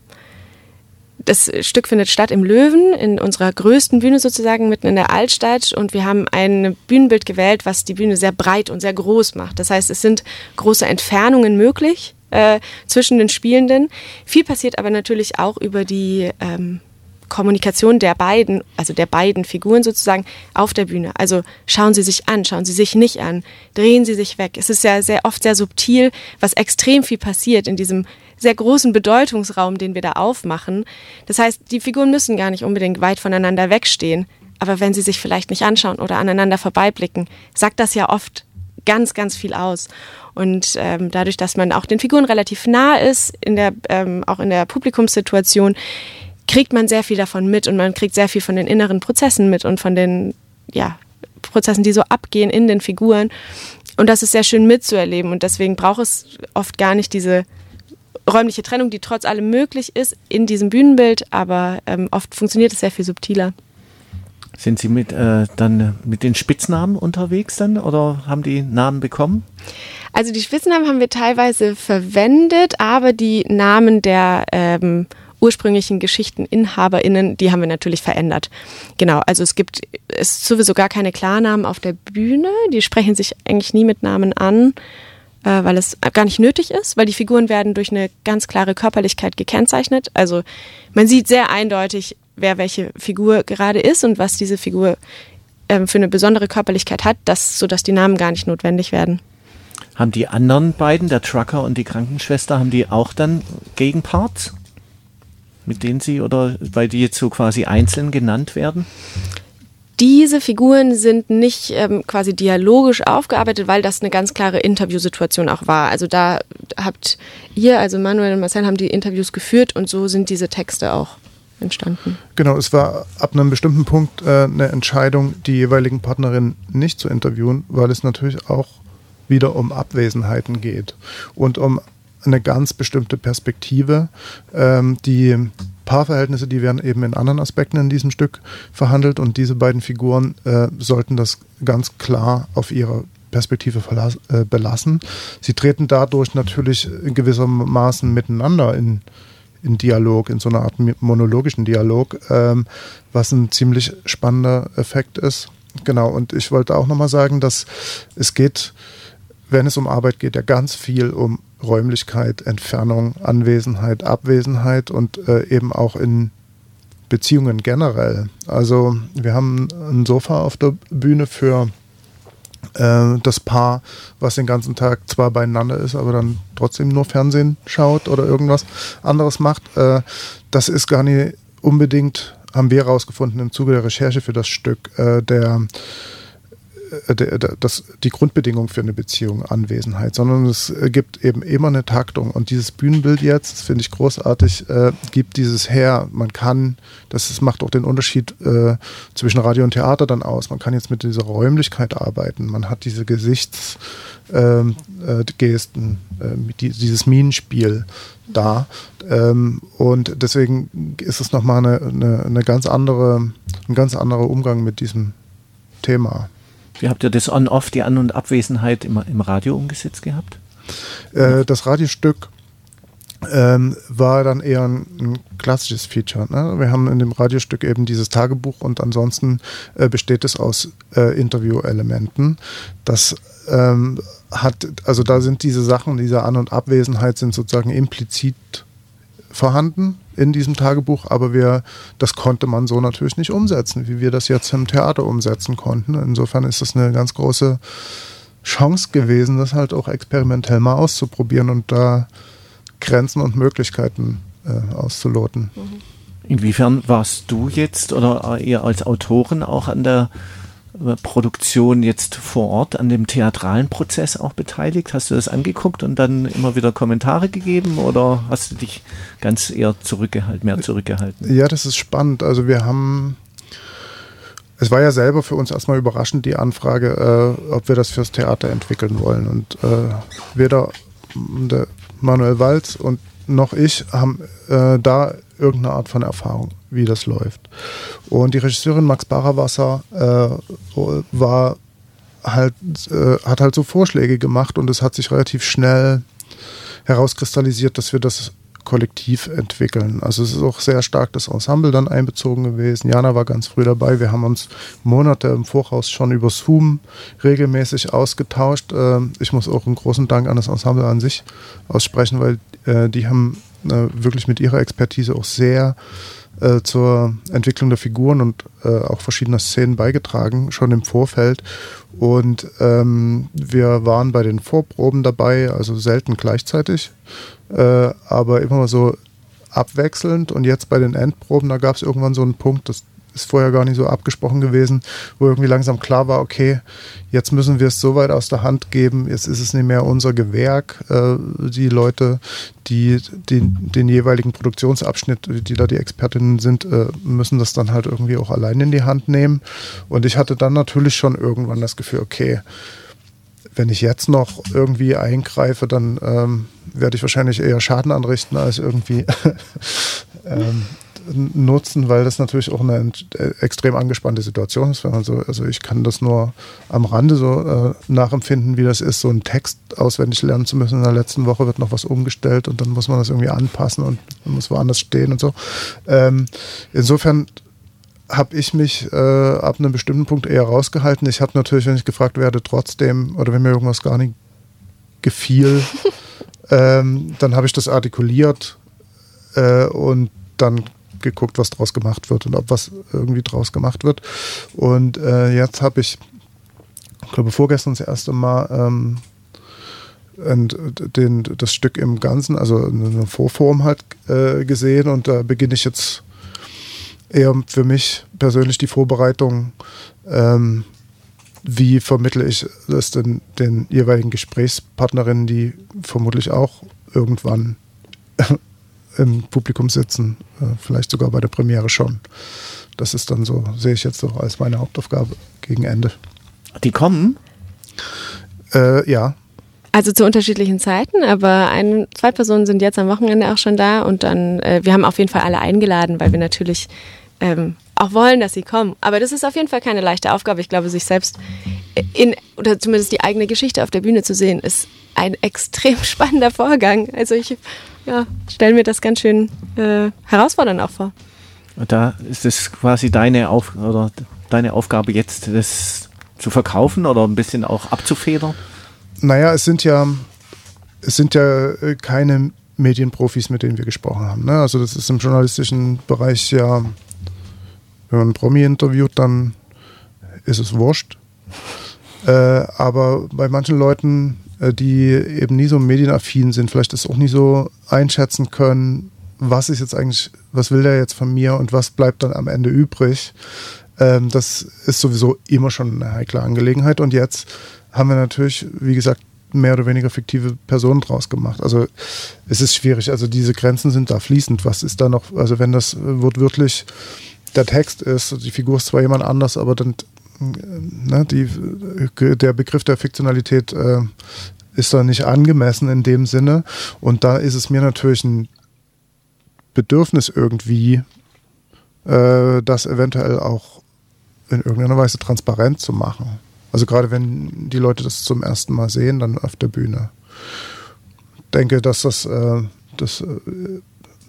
Das Stück findet statt im Löwen, in unserer größten Bühne sozusagen, mitten in der Altstadt. Und wir haben ein Bühnenbild gewählt, was die Bühne sehr breit und sehr groß macht. Das heißt, es sind große Entfernungen möglich äh, zwischen den Spielenden. Viel passiert aber natürlich auch über die ähm, Kommunikation der beiden, also der beiden Figuren sozusagen auf der Bühne. Also schauen Sie sich an, schauen Sie sich nicht an, drehen Sie sich weg. Es ist ja sehr oft sehr subtil, was extrem viel passiert in diesem sehr großen Bedeutungsraum, den wir da aufmachen. Das heißt, die Figuren müssen gar nicht unbedingt weit voneinander wegstehen, aber wenn sie sich vielleicht nicht anschauen oder aneinander vorbeiblicken, sagt das ja oft ganz, ganz viel aus. Und ähm, dadurch, dass man auch den Figuren relativ nah ist, in der, ähm, auch in der Publikumssituation, kriegt man sehr viel davon mit und man kriegt sehr viel von den inneren Prozessen mit und von den ja, Prozessen, die so abgehen in den Figuren. Und das ist sehr schön mitzuerleben und deswegen braucht es oft gar nicht diese räumliche Trennung, die trotz allem möglich ist in diesem Bühnenbild, aber ähm, oft funktioniert es sehr viel subtiler. Sind Sie mit, äh, dann mit den Spitznamen unterwegs dann oder haben die Namen bekommen? Also die Spitznamen haben wir teilweise verwendet, aber die Namen der ähm, ursprünglichen GeschichteninhaberInnen, die haben wir natürlich verändert. Genau, also es gibt es ist sowieso gar keine Klarnamen auf der Bühne, die sprechen sich eigentlich nie mit Namen an, äh, weil es gar nicht nötig ist, weil die Figuren werden durch eine ganz klare Körperlichkeit gekennzeichnet. Also man sieht sehr eindeutig, wer welche Figur gerade ist und was diese Figur ähm, für eine besondere Körperlichkeit hat, das, sodass die Namen gar nicht notwendig werden. Haben die anderen beiden, der Trucker und die Krankenschwester, haben die auch dann Gegenparts, mit denen sie oder weil die jetzt so quasi einzeln genannt werden? Diese Figuren sind nicht ähm, quasi dialogisch aufgearbeitet, weil das eine ganz klare Interviewsituation auch war. Also da habt ihr, also Manuel und Marcel, haben die Interviews geführt und so sind diese Texte auch entstanden. Genau, es war ab einem bestimmten Punkt äh, eine Entscheidung, die jeweiligen Partnerinnen nicht zu interviewen, weil es natürlich auch wieder um Abwesenheiten geht und um eine ganz bestimmte Perspektive, ähm, die Paarverhältnisse, die werden eben in anderen Aspekten in diesem Stück verhandelt und diese beiden Figuren äh, sollten das ganz klar auf ihre Perspektive verlas- äh, belassen. Sie treten dadurch natürlich in gewissermaßen miteinander in, in Dialog, in so einer Art monologischen Dialog, ähm, was ein ziemlich spannender Effekt ist. Genau, und ich wollte auch nochmal sagen, dass es geht, wenn es um Arbeit geht, ja ganz viel um Räumlichkeit, Entfernung, Anwesenheit, Abwesenheit und äh, eben auch in Beziehungen generell. Also wir haben ein Sofa auf der Bühne für äh, das Paar, was den ganzen Tag zwar beieinander ist, aber dann trotzdem nur Fernsehen schaut oder irgendwas anderes macht. Äh, das ist gar nicht unbedingt, haben wir herausgefunden im Zuge der Recherche für das Stück, äh, der Der, der, das, die Grundbedingung für eine Beziehung, Anwesenheit, sondern es gibt eben immer eine Taktung. Und dieses Bühnenbild jetzt, das finde ich großartig, äh, gibt dieses her. Man kann, das, das macht auch den Unterschied äh, zwischen Radio und Theater dann aus. Man kann jetzt mit dieser Räumlichkeit arbeiten. Man hat diese Gesichtsgesten, äh, äh, die, dieses Minenspiel da. Ähm, und deswegen ist es nochmal eine, eine, eine ganz andere, ein ganz anderer Umgang mit diesem Thema. Wie habt ihr das On-Off, die An- und Abwesenheit im, im Radio umgesetzt gehabt? Äh, das Radiostück ähm, war dann eher ein, ein klassisches Feature. Ne? Wir haben in dem Radiostück eben dieses Tagebuch und ansonsten äh, besteht es aus äh, Interview-Elementen. Das ähm, hat, also da sind diese Sachen, diese An- und Abwesenheit sind sozusagen implizit vorhanden in diesem Tagebuch, aber wir, das konnte man so natürlich nicht umsetzen, wie wir das jetzt im Theater umsetzen konnten. Insofern ist das eine ganz große Chance gewesen, das halt auch experimentell mal auszuprobieren und da Grenzen und Möglichkeiten äh, auszuloten. Inwiefern warst du jetzt oder ihr als Autoren auch an der Produktion jetzt vor Ort, an dem theatralen Prozess auch beteiligt? Hast du das angeguckt und dann immer wieder Kommentare gegeben oder hast du dich ganz eher zurückgehalten, mehr zurückgehalten? Ja, das ist spannend. Also wir haben, es war ja selber für uns erstmal überraschend die Anfrage, äh, ob wir das fürs Theater entwickeln wollen. Und äh, weder der Manuel Walz und noch ich haben äh, da irgendeine Art von Erfahrung, wie das läuft. Und die Regisseurin Max Barrawasser äh, war halt, äh, hat halt so Vorschläge gemacht und es hat sich relativ schnell herauskristallisiert, dass wir das kollektiv entwickeln. Also es ist auch sehr stark das Ensemble dann einbezogen gewesen. Jana war ganz früh dabei. Wir haben uns Monate im Voraus schon über Zoom regelmäßig ausgetauscht. Äh, ich muss auch einen großen Dank an das Ensemble an sich aussprechen, weil äh, die haben äh, wirklich mit ihrer Expertise auch sehr äh, zur Entwicklung der Figuren und äh, auch verschiedener Szenen beigetragen, schon im Vorfeld. Und ähm, wir waren bei den Vorproben dabei, also selten gleichzeitig, äh, aber immer so abwechselnd. Und jetzt bei den Endproben, da gab es irgendwann so einen Punkt, das ist vorher gar nicht so abgesprochen gewesen, wo irgendwie langsam klar war, okay, jetzt müssen wir es so weit aus der Hand geben, jetzt ist es nicht mehr unser Gewerk. Äh, die Leute, die den, den jeweiligen Produktionsabschnitt, die da die Expertinnen sind, äh, müssen das dann halt irgendwie auch allein in die Hand nehmen. Und ich hatte dann natürlich schon irgendwann das Gefühl, okay, wenn ich jetzt noch irgendwie eingreife, dann ähm, werde ich wahrscheinlich eher Schaden anrichten, als irgendwie ähm, nutzen, weil das natürlich auch eine extrem angespannte Situation ist. Also, also ich kann das nur am Rande so äh, nachempfinden, wie das ist, so einen Text auswendig lernen zu müssen. In der letzten Woche wird noch was umgestellt und dann muss man das irgendwie anpassen und muss woanders stehen und so. Ähm, insofern habe ich mich äh, ab einem bestimmten Punkt eher rausgehalten. Ich habe natürlich, wenn ich gefragt werde, trotzdem, oder wenn mir irgendwas gar nicht gefiel, ähm, dann habe ich das artikuliert äh, und dann geguckt, was draus gemacht wird und ob was irgendwie draus gemacht wird. Und äh, jetzt habe ich, ich glaube vorgestern das erste Mal ähm, und den, das Stück im Ganzen, also eine Vorform halt äh, gesehen und da beginne ich jetzt eher für mich persönlich die Vorbereitung, ähm, wie vermittle ich das den, den jeweiligen Gesprächspartnerinnen, die vermutlich auch irgendwann im Publikum sitzen, äh, vielleicht sogar bei der Premiere schon. Das ist dann so, sehe ich jetzt so als meine Hauptaufgabe gegen Ende. Die kommen? Äh, ja. Also zu unterschiedlichen Zeiten, aber ein, zwei Personen sind jetzt am Wochenende auch schon da und dann, äh, wir haben auf jeden Fall alle eingeladen, weil wir natürlich ähm, auch wollen, dass sie kommen. Aber das ist auf jeden Fall keine leichte Aufgabe. Ich glaube, sich selbst in, oder zumindest die eigene Geschichte auf der Bühne zu sehen, ist ein extrem spannender Vorgang. Also ich ja, stelle mir das ganz schön äh, herausfordernd auch vor. Und da ist es quasi deine, Auf- oder deine Aufgabe jetzt, das zu verkaufen oder ein bisschen auch abzufedern? Naja, es sind ja, es sind ja keine Medienprofis, mit denen wir gesprochen haben. Ne? Also das ist im journalistischen Bereich ja, wenn man einen Promi interviewt, dann ist es wurscht. Äh, aber bei manchen Leuten, äh, die eben nie so medienaffin sind, vielleicht das auch nie so einschätzen können, was ist jetzt eigentlich, was will der jetzt von mir und was bleibt dann am Ende übrig, ähm, das ist sowieso immer schon eine heikle Angelegenheit. Und jetzt haben wir natürlich, wie gesagt, mehr oder weniger fiktive Personen draus gemacht. Also es ist schwierig, also diese Grenzen sind da fließend. Was ist da noch, also wenn das wortwörtlich der Text ist, die Figur ist zwar jemand anders, aber dann ne, die, der Begriff der Fiktionalität äh, ist da nicht angemessen in dem Sinne. Und da ist es mir natürlich ein Bedürfnis irgendwie, äh, das eventuell auch in irgendeiner Weise transparent zu machen. Also gerade wenn die Leute das zum ersten Mal sehen, dann auf der Bühne. Ich denke, dass das, äh, das, äh,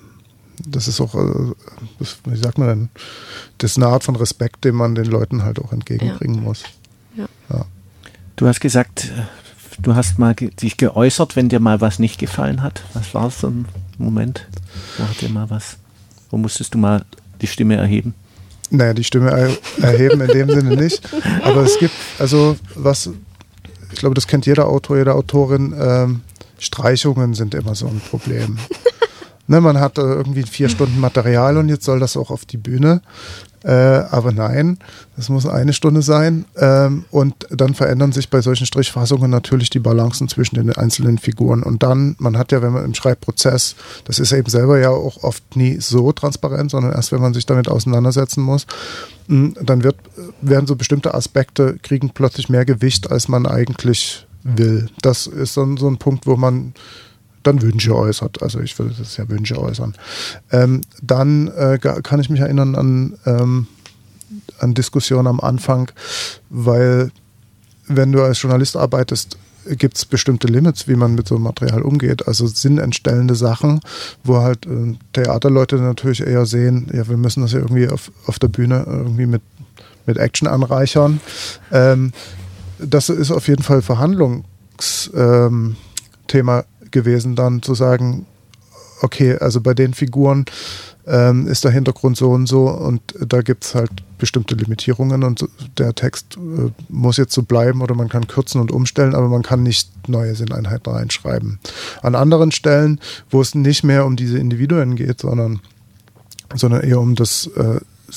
das ist auch, äh, das, wie sagt man denn, das ist eine Art von Respekt, den man den Leuten halt auch entgegenbringen ja. muss. Ja. Ja. Du hast gesagt, du hast mal ge- dich geäußert, wenn dir mal was nicht gefallen hat. Was war es so ein Moment? Wo hat dir mal was, wo musstest du mal die Stimme erheben? Naja, die Stimme er- erheben in dem Sinne nicht. Aber es gibt, also was, ich glaube, das kennt jeder Autor, jede Autorin, ähm, Streichungen sind immer so ein Problem. Ne, man hat äh, irgendwie vier Stunden Material und jetzt soll das auch auf die Bühne. Äh, aber nein, das muss eine Stunde sein. Ähm, und dann verändern sich bei solchen Strichfassungen natürlich die Balancen zwischen den einzelnen Figuren. Und dann, man hat ja, wenn man im Schreibprozess, das ist eben selber ja auch oft nie so transparent, sondern erst, wenn man sich damit auseinandersetzen muss, mh, dann wird, werden so bestimmte Aspekte, kriegen plötzlich mehr Gewicht, als man eigentlich will. Das ist dann so ein Punkt, wo man dann Wünsche äußert. Also ich würde das ja Wünsche äußern. Ähm, dann äh, kann ich mich erinnern an, ähm, an Diskussionen am Anfang, weil wenn du als Journalist arbeitest, gibt es bestimmte Limits, wie man mit so einem Material umgeht. Also sinnentstellende Sachen, wo halt äh, Theaterleute natürlich eher sehen, ja, wir müssen das ja irgendwie auf, auf der Bühne irgendwie mit, mit Action anreichern. Ähm, das ist auf jeden Fall Verhandlungsthema ähm, gewesen, dann zu sagen, okay, also bei den Figuren ähm, ist der Hintergrund so und so und da gibt es halt bestimmte Limitierungen und der Text äh, muss jetzt so bleiben oder man kann kürzen und umstellen, aber man kann nicht neue Sinneinheiten reinschreiben. An anderen Stellen, wo es nicht mehr um diese Individuen geht, sondern, sondern eher um das äh,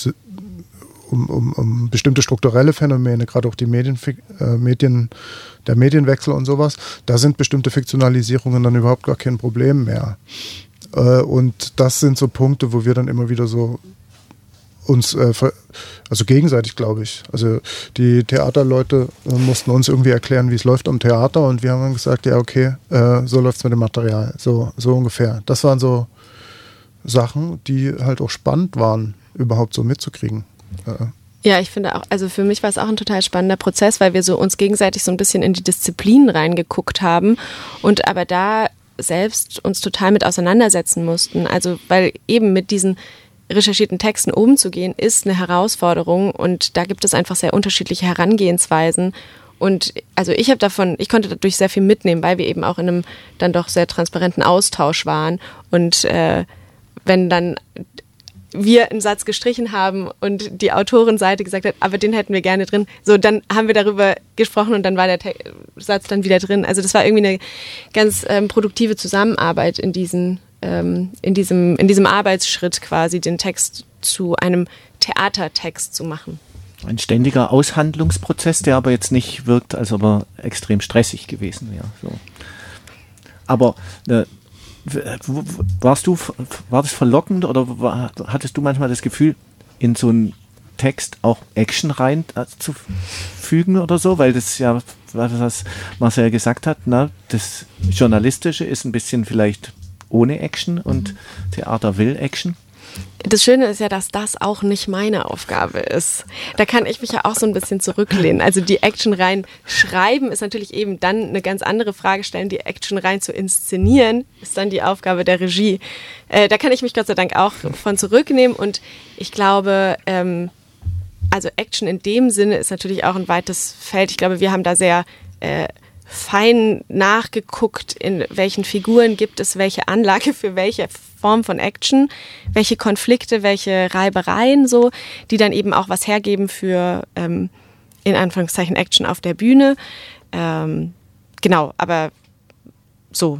Um, um, um bestimmte strukturelle Phänomene, gerade auch die Medien, äh, Medien, der Medienwechsel und sowas, da sind bestimmte Fiktionalisierungen dann überhaupt gar kein Problem mehr. Äh, und das sind so Punkte, wo wir dann immer wieder so uns, äh, also gegenseitig, glaube ich, also die Theaterleute äh, mussten uns irgendwie erklären, wie es läuft am Theater und wir haben dann gesagt, ja okay, äh, so läuft es mit dem Material, so, so ungefähr. Das waren so Sachen, die halt auch spannend waren, überhaupt so mitzukriegen. Ja, ich finde auch, also für mich war es auch ein total spannender Prozess, weil wir so uns gegenseitig so ein bisschen in die Disziplinen reingeguckt haben und aber da selbst uns total mit auseinandersetzen mussten. Also weil eben mit diesen recherchierten Texten umzugehen, ist eine Herausforderung und da gibt es einfach sehr unterschiedliche Herangehensweisen. Und also ich habe davon, ich konnte dadurch sehr viel mitnehmen, weil wir eben auch in einem dann doch sehr transparenten Austausch waren und äh, wenn dann wir einen Satz gestrichen haben und die Autorenseite gesagt hat, aber den hätten wir gerne drin. So, dann haben wir darüber gesprochen und dann war der Te- Satz dann wieder drin. Also das war irgendwie eine ganz ähm, produktive Zusammenarbeit in, diesen, ähm, in, diesem, in diesem Arbeitsschritt quasi, den Text zu einem Theatertext zu machen. Ein ständiger Aushandlungsprozess, der aber jetzt nicht wirkt, als ob er extrem stressig gewesen wäre. So. Aber äh, warst du, war das verlockend oder war, hattest du manchmal das Gefühl, in so ein Text auch Action reinzufügen oder so, weil das ja, was Marcel gesagt hat, ne, das Journalistische ist ein bisschen vielleicht ohne Action und Theater will Action. Das Schöne ist ja, dass das auch nicht meine Aufgabe ist. Da kann ich mich ja auch so ein bisschen zurücklehnen. Also die Action rein schreiben ist natürlich eben dann eine ganz andere Frage stellen. Die Action rein zu inszenieren ist dann die Aufgabe der Regie. Äh, da kann ich mich Gott sei Dank auch von zurücknehmen und ich glaube, ähm, also Action in dem Sinne ist natürlich auch ein weites Feld. Ich glaube, wir haben da sehr äh, fein nachgeguckt, in welchen Figuren gibt es welche Anlage für welche Form von Action, welche Konflikte, welche Reibereien so, die dann eben auch was hergeben für, ähm, in Anführungszeichen, Action auf der Bühne. Ähm, genau, aber so.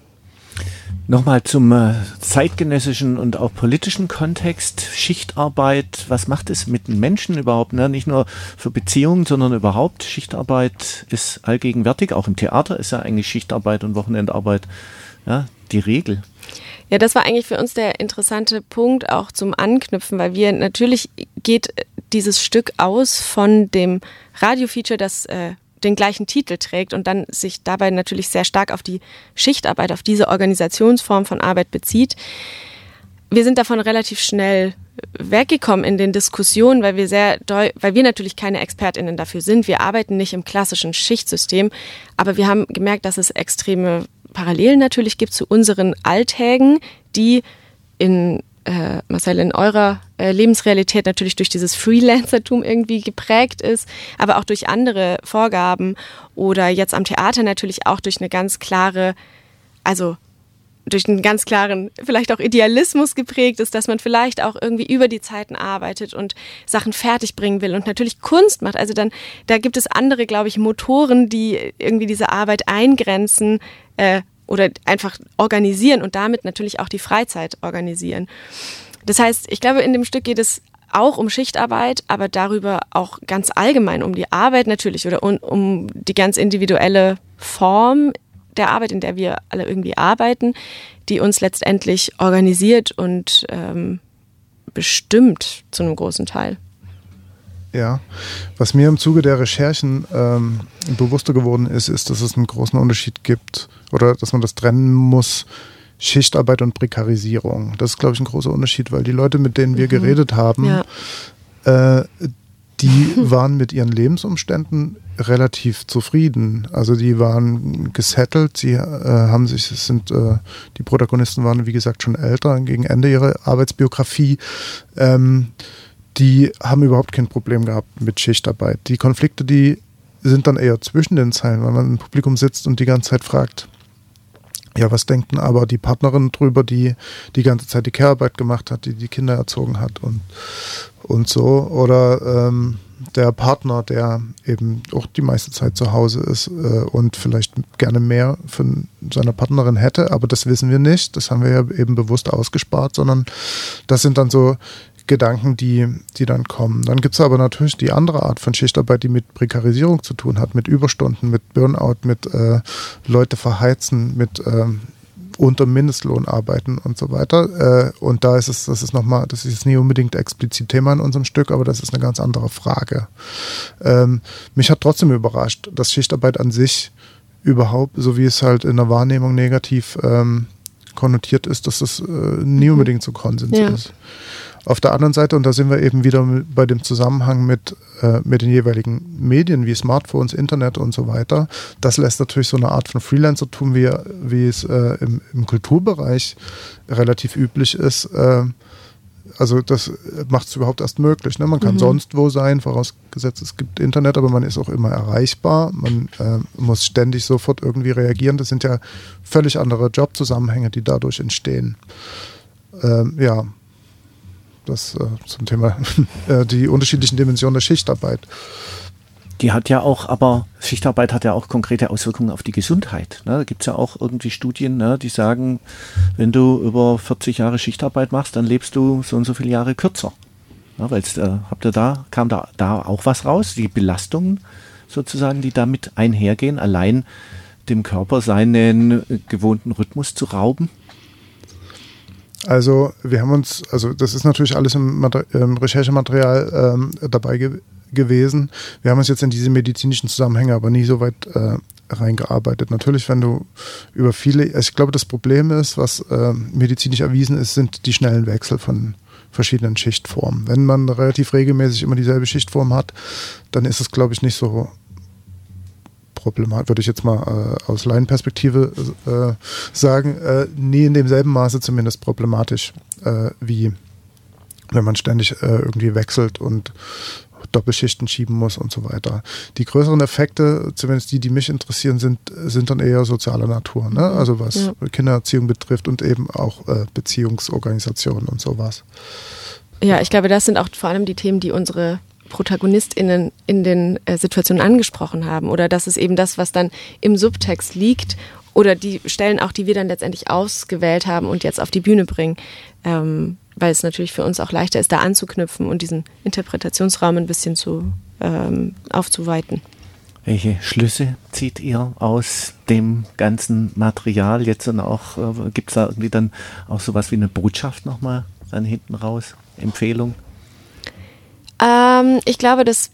Nochmal zum äh, zeitgenössischen und auch politischen Kontext. Schichtarbeit, was macht es mit den Menschen überhaupt? Ne? Nicht nur für Beziehungen, sondern überhaupt. Schichtarbeit ist allgegenwärtig. Auch im Theater ist ja eigentlich Schichtarbeit und Wochenendarbeit ja, die Regel. Ja, das war eigentlich für uns der interessante Punkt auch zum Anknüpfen, weil wir natürlich geht dieses Stück aus von dem Radiofeature, das äh, den gleichen Titel trägt und dann sich dabei natürlich sehr stark auf die Schichtarbeit, auf diese Organisationsform von Arbeit bezieht. Wir sind davon relativ schnell weggekommen in den Diskussionen, weil wir sehr deu- weil wir natürlich keine ExpertInnen dafür sind. Wir arbeiten nicht im klassischen Schichtsystem, aber wir haben gemerkt, dass es extreme Parallelen natürlich gibt zu unseren Alltägen, die in Äh, Marcel, in eurer äh, Lebensrealität natürlich durch dieses Freelancertum irgendwie geprägt ist, aber auch durch andere Vorgaben oder jetzt am Theater natürlich auch durch eine ganz klare, also durch einen ganz klaren, vielleicht auch Idealismus geprägt ist, dass man vielleicht auch irgendwie über die Zeiten arbeitet und Sachen fertig bringen will und natürlich Kunst macht. Also dann, da gibt es andere, glaube ich, Motoren, die irgendwie diese Arbeit eingrenzen, äh, oder einfach organisieren und damit natürlich auch die Freizeit organisieren. Das heißt, ich glaube, in dem Stück geht es auch um Schichtarbeit, aber darüber auch ganz allgemein um die Arbeit natürlich oder um, um die ganz individuelle Form der Arbeit, in der wir alle irgendwie arbeiten, die uns letztendlich organisiert und ähm, bestimmt zu einem großen Teil. Ja, was mir im Zuge der Recherchen ähm, bewusster geworden ist, ist, dass es einen großen Unterschied gibt oder dass man das trennen muss, Schichtarbeit und Prekarisierung. Das ist, glaube ich, ein großer Unterschied, weil die Leute, mit denen wir mhm. geredet haben, ja. äh, die waren mit ihren Lebensumständen relativ zufrieden. Also die waren gesettelt, sie äh, haben sich, es sind, äh, die Protagonisten waren, wie gesagt, schon älter, gegen Ende ihrer Arbeitsbiografie. Ähm, die haben überhaupt kein Problem gehabt mit Schichtarbeit. Die Konflikte, die sind dann eher zwischen den Zeilen, weil man im Publikum sitzt und die ganze Zeit fragt, ja, was denkt denn aber die Partnerin drüber, die die ganze Zeit die Care-Arbeit gemacht hat, die die Kinder erzogen hat und, und so. Oder ähm, der Partner, der eben auch die meiste Zeit zu Hause ist äh, und vielleicht gerne mehr von seiner Partnerin hätte, aber das wissen wir nicht. Das haben wir ja eben bewusst ausgespart, sondern das sind dann so Gedanken, die, die dann kommen. Dann gibt es aber natürlich die andere Art von Schichtarbeit, die mit Prekarisierung zu tun hat, mit Überstunden, mit Burnout, mit äh, Leute verheizen, mit äh, unter Mindestlohn arbeiten und so weiter. Äh, und da ist es, das ist nochmal, das ist jetzt nie unbedingt explizit Thema in unserem Stück, aber das ist eine ganz andere Frage. Ähm, mich hat trotzdem überrascht, dass Schichtarbeit an sich überhaupt, so wie es halt in der Wahrnehmung negativ ähm, konnotiert ist, dass das äh, nie unbedingt so Konsens ja. ist. Auf der anderen Seite, und da sind wir eben wieder bei dem Zusammenhang mit, äh, mit den jeweiligen Medien wie Smartphones, Internet und so weiter, das lässt natürlich so eine Art von Freelancertum, wie, wie es äh, im, im Kulturbereich relativ üblich ist, äh, also das macht es überhaupt erst möglich. Ne? Man kann mhm. sonst wo sein, vorausgesetzt es gibt Internet, aber man ist auch immer erreichbar. Man äh, muss ständig sofort irgendwie reagieren. Das sind ja völlig andere Jobzusammenhänge, die dadurch entstehen. Ähm, ja, das äh, zum Thema äh, die unterschiedlichen Dimensionen der Schichtarbeit. Die hat ja auch, aber Schichtarbeit hat ja auch konkrete Auswirkungen auf die Gesundheit. Ne? Da gibt es ja auch irgendwie Studien, ne, die sagen, wenn du über vierzig Jahre Schichtarbeit machst, dann lebst du so und so viele Jahre kürzer. Ja, weil äh, habt ihr da, kam da, da auch was raus? Die Belastungen sozusagen, die damit einhergehen, allein dem Körper seinen gewohnten Rhythmus zu rauben? Also wir haben uns, also das ist natürlich alles im, Mater- im Recherchematerial ähm, dabei ge- gewesen. Wir haben uns jetzt in diese medizinischen Zusammenhänge aber nie so weit äh, reingearbeitet. Natürlich, wenn du über viele, also ich glaube, das Problem ist, was äh, medizinisch erwiesen ist, sind die schnellen Wechsel von verschiedenen Schichtformen. Wenn man relativ regelmäßig immer dieselbe Schichtform hat, dann ist es, glaube ich, nicht so problematisch, würde ich jetzt mal äh, aus Laienperspektive äh, sagen, äh, nie in demselben Maße zumindest problematisch, äh, wie wenn man ständig äh, irgendwie wechselt und Doppelschichten schieben muss und so weiter. Die größeren Effekte, zumindest die, die mich interessieren, sind, sind dann eher sozialer Natur, ne? Also was ja. Kindererziehung betrifft und eben auch äh, Beziehungsorganisationen und sowas. Ja, ich glaube, das sind auch vor allem die Themen, die unsere ProtagonistInnen in den äh, Situationen angesprochen haben. Oder das ist eben das, was dann im Subtext liegt. Oder die Stellen auch, die wir dann letztendlich ausgewählt haben und jetzt auf die Bühne bringen. Ähm, weil es natürlich für uns auch leichter ist, da anzuknüpfen und diesen Interpretationsraum ein bisschen zu, ähm, aufzuweiten. Welche Schlüsse zieht ihr aus dem ganzen Material jetzt und auch, äh, gibt es da irgendwie dann auch sowas wie eine Botschaft nochmal dann hinten raus? Empfehlung? Ähm, ich glaube, das,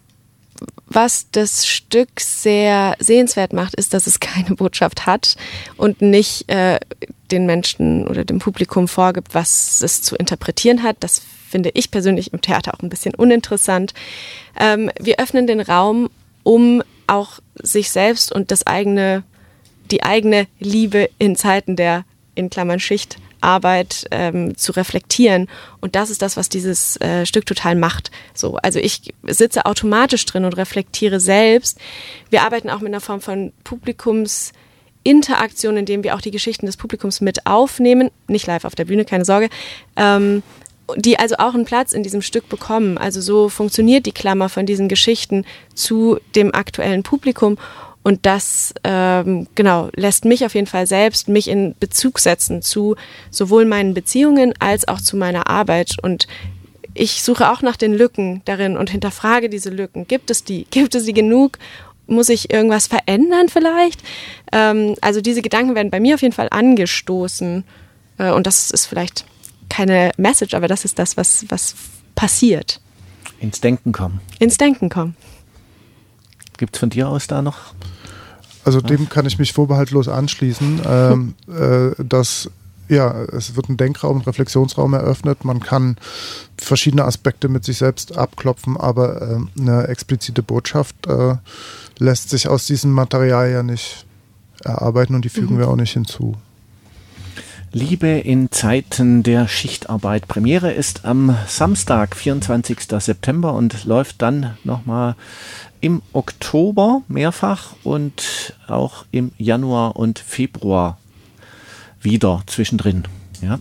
was das Stück sehr sehenswert macht, ist, dass es keine Botschaft hat und nicht äh, den Menschen oder dem Publikum vorgibt, was es zu interpretieren hat. Das finde ich persönlich im Theater auch ein bisschen uninteressant. Ähm, wir öffnen den Raum, um auch sich selbst und das eigene, die eigene Liebe in Zeiten der, in Klammern, Schichtarbeit ähm, zu reflektieren. Und das ist das, was dieses äh, Stück total macht. So, also ich sitze automatisch drin und reflektiere selbst. Wir arbeiten auch mit einer Form von Publikums Interaktion, indem wir auch die Geschichten des Publikums mit aufnehmen, nicht live auf der Bühne, keine Sorge, ähm, die also auch einen Platz in diesem Stück bekommen. Also so funktioniert die Klammer von diesen Geschichten zu dem aktuellen Publikum und das ähm, genau lässt mich auf jeden Fall selbst mich in Bezug setzen zu sowohl meinen Beziehungen als auch zu meiner Arbeit und ich suche auch nach den Lücken darin und hinterfrage diese Lücken. Gibt es die? Gibt es sie genug? Muss ich irgendwas verändern vielleicht? Ähm, also diese Gedanken werden bei mir auf jeden Fall angestoßen. Äh, und das ist vielleicht keine Message, aber das ist das, was, was passiert. Ins Denken kommen. Ins Denken kommen. Gibt es von dir aus da noch? Also was? Dem kann ich mich vorbehaltlos anschließen, ähm, äh, dass ja, es wird ein Denkraum, ein Reflexionsraum eröffnet. Man kann verschiedene Aspekte mit sich selbst abklopfen, aber äh, eine explizite Botschaft äh, lässt sich aus diesem Material ja nicht erarbeiten und die fügen mhm. wir auch nicht hinzu. Liebe in Zeiten der Schichtarbeit. Premiere ist am Samstag, vierundzwanzigsten September und läuft dann nochmal im Oktober mehrfach und auch im Januar und Februar wieder zwischendrin. Ja.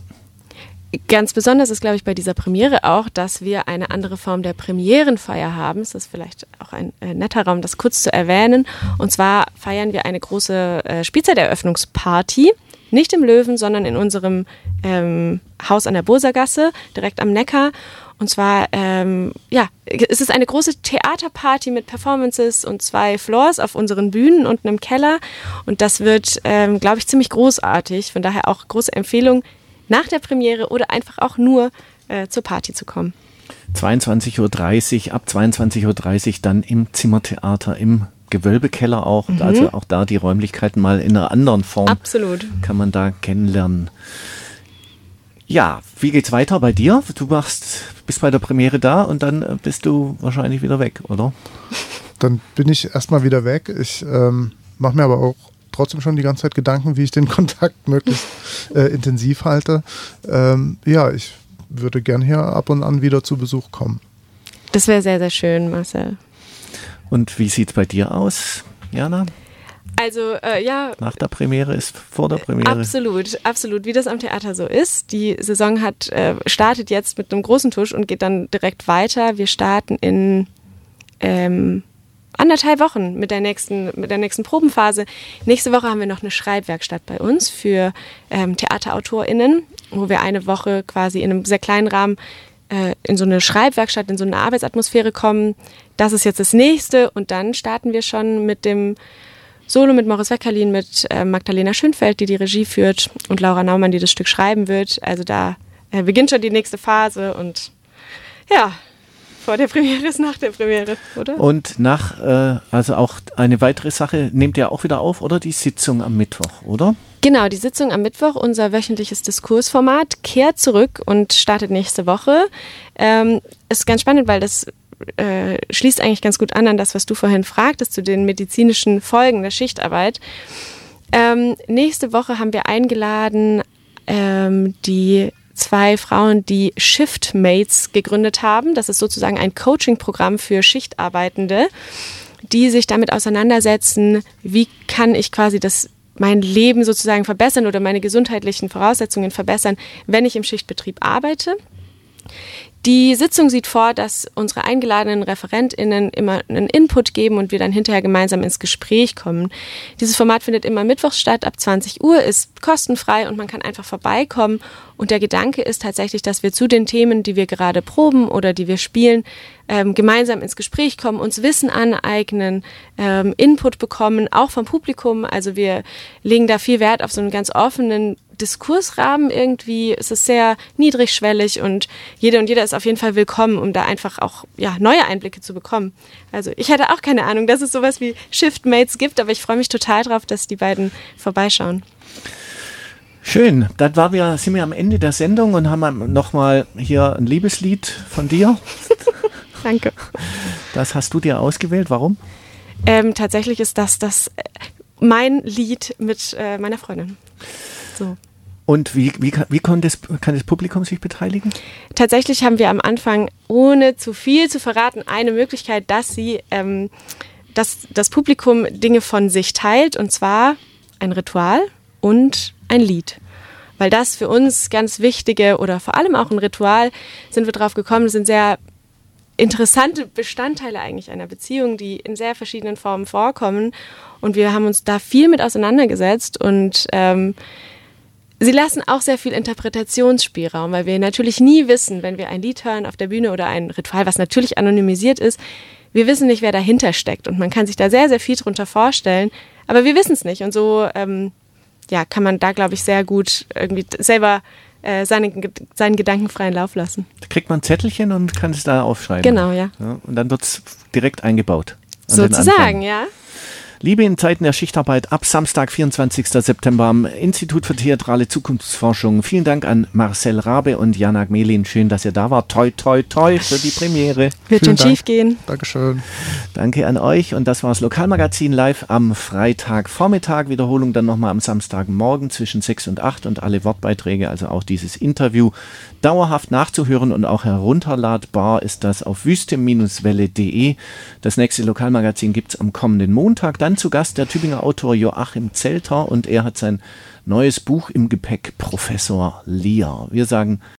Ganz besonders ist, glaube ich, bei dieser Premiere auch, dass wir eine andere Form der Premierenfeier haben. Es ist vielleicht auch ein äh, netter Raum, das kurz zu erwähnen. Und zwar feiern wir eine große äh, Spielzeiteröffnungsparty. Nicht im Löwen, sondern in unserem ähm, Haus an der Bursergasse, direkt am Neckar. Und zwar, ähm, ja, es ist eine große Theaterparty mit Performances und zwei Floors auf unseren Bühnen unten im Keller. Und das wird, ähm, glaube ich, ziemlich großartig. Von daher auch große Empfehlung, nach der Premiere oder einfach auch nur äh, zur Party zu kommen. zweiundzwanzig Uhr dreißig, ab zweiundzwanzig Uhr dreißig dann im Zimmertheater, im Gewölbekeller auch. Mhm. Also auch da die Räumlichkeiten mal in einer anderen Form. Absolut. Kann man da kennenlernen. Ja, wie geht's weiter bei dir? Du machst, bist bei der Premiere da und dann bist du wahrscheinlich wieder weg, oder? Dann bin ich erstmal wieder weg. Ich ähm, mache mir aber auch trotzdem schon die ganze Zeit Gedanken, wie ich den Kontakt möglichst äh, intensiv halte. Ähm, ja, ich würde gern hier ab und an wieder zu Besuch kommen. Das wäre sehr, sehr schön, Marcel. Und wie sieht es bei dir aus, Jana? Also, äh, ja. Nach der Premiere ist vor der Premiere. Absolut, absolut. Wie das am Theater so ist. Die Saison hat, äh, startet jetzt mit einem großen Tusch und geht dann direkt weiter. Wir starten in ähm, anderthalb Wochen mit der nächsten, mit der nächsten Probenphase. Nächste Woche haben wir noch eine Schreibwerkstatt bei uns für ähm, TheaterautorInnen, wo wir eine Woche quasi in einem sehr kleinen Rahmen äh, in so eine Schreibwerkstatt, in so eine Arbeitsatmosphäre kommen. Das ist jetzt das Nächste und dann starten wir schon mit dem Solo mit Morris Weckerlin, mit äh, Magdalena Schönfeld, die die Regie führt und Laura Naumann, die das Stück schreiben wird. Also da äh, beginnt schon die nächste Phase und ja, vor der Premiere ist nach der Premiere, oder? Und nach, äh, also auch eine weitere Sache, nehmt ihr auch wieder auf, oder? Die Sitzung am Mittwoch, oder? Genau, die Sitzung am Mittwoch, unser wöchentliches Diskursformat, kehrt zurück und startet nächste Woche. Ähm, ist ganz spannend, weil das äh, schließt eigentlich ganz gut an an das, was du vorhin fragtest, zu den medizinischen Folgen der Schichtarbeit. Ähm, nächste Woche haben wir eingeladen, ähm, die zwei Frauen, die Shiftmates gegründet haben. Das ist sozusagen ein Coaching-Programm für Schichtarbeitende, die sich damit auseinandersetzen, wie kann ich quasi das mein Leben sozusagen verbessern oder meine gesundheitlichen Voraussetzungen verbessern, wenn ich im Schichtbetrieb arbeite. Die Sitzung sieht vor, dass unsere eingeladenen ReferentInnen immer einen Input geben und wir dann hinterher gemeinsam ins Gespräch kommen. Dieses Format findet immer mittwochs statt, ab zwanzig Uhr, ist kostenfrei und man kann einfach vorbeikommen. Und der Gedanke ist tatsächlich, dass wir zu den Themen, die wir gerade proben oder die wir spielen, ähm, gemeinsam ins Gespräch kommen, uns Wissen aneignen, ähm, Input bekommen, auch vom Publikum. Also wir legen da viel Wert auf so einen ganz offenen Diskursrahmen irgendwie. Es ist sehr niedrigschwellig und jede und jeder ist auf jeden Fall willkommen, um da einfach auch ja, neue Einblicke zu bekommen. Also ich hatte auch keine Ahnung, dass es sowas wie Shiftmates gibt, aber ich freue mich total drauf, dass die beiden vorbeischauen. Schön, dann waren wir, sind wir am Ende der Sendung und haben nochmal hier ein Liebeslied von dir. Danke. Das hast du dir ausgewählt, warum? Ähm, tatsächlich ist das, das äh, mein Lied mit äh, meiner Freundin. So. Und wie, wie, wie kann, das, kann das Publikum sich beteiligen? Tatsächlich haben wir am Anfang, ohne zu viel zu verraten, eine Möglichkeit, dass sie, ähm, dass das Publikum Dinge von sich teilt, und zwar ein Ritual und ein Lied. Weil das für uns ganz wichtige oder vor allem auch ein Ritual, sind wir drauf gekommen, sind sehr interessante Bestandteile eigentlich einer Beziehung, die in sehr verschiedenen Formen vorkommen. Und wir haben uns da viel mit auseinandergesetzt und ähm, sie lassen auch sehr viel Interpretationsspielraum, weil wir natürlich nie wissen, wenn wir ein Lied hören auf der Bühne oder ein Ritual, was natürlich anonymisiert ist, wir wissen nicht, wer dahinter steckt. Und man kann sich da sehr, sehr viel drunter vorstellen, aber wir wissen es nicht. Und so ähm, ja, kann man da, glaube ich, sehr gut irgendwie selber äh, seine, seinen Gedanken freien Lauf lassen. Da kriegt man ein Zettelchen und kann es da aufschreiben. Genau, ja. ja und dann wird es direkt eingebaut. Sozusagen, ja. Liebe in Zeiten der Schichtarbeit ab Samstag, vierundzwanzigsten September am Institut für Theatrale Zukunftsforschung. Vielen Dank an Marcel Rabe und Jana Gmelin. Schön, dass ihr da wart. Toi, toi, toi für die Premiere. Wird schon schief gehen. Dankeschön. Danke an euch. Und das war das Lokalmagazin live am Freitagvormittag. Wiederholung dann nochmal am Samstagmorgen zwischen sechs und acht und alle Wortbeiträge, also auch dieses Interview, dauerhaft nachzuhören und auch herunterladbar ist das auf wüste Bindestrich welle punkt de. Das nächste Lokalmagazin gibt es am kommenden Montag. Dann zu Gast der Tübinger Autor Joachim Zelter und er hat sein neues Buch im Gepäck, Professor Lear. Wir sagen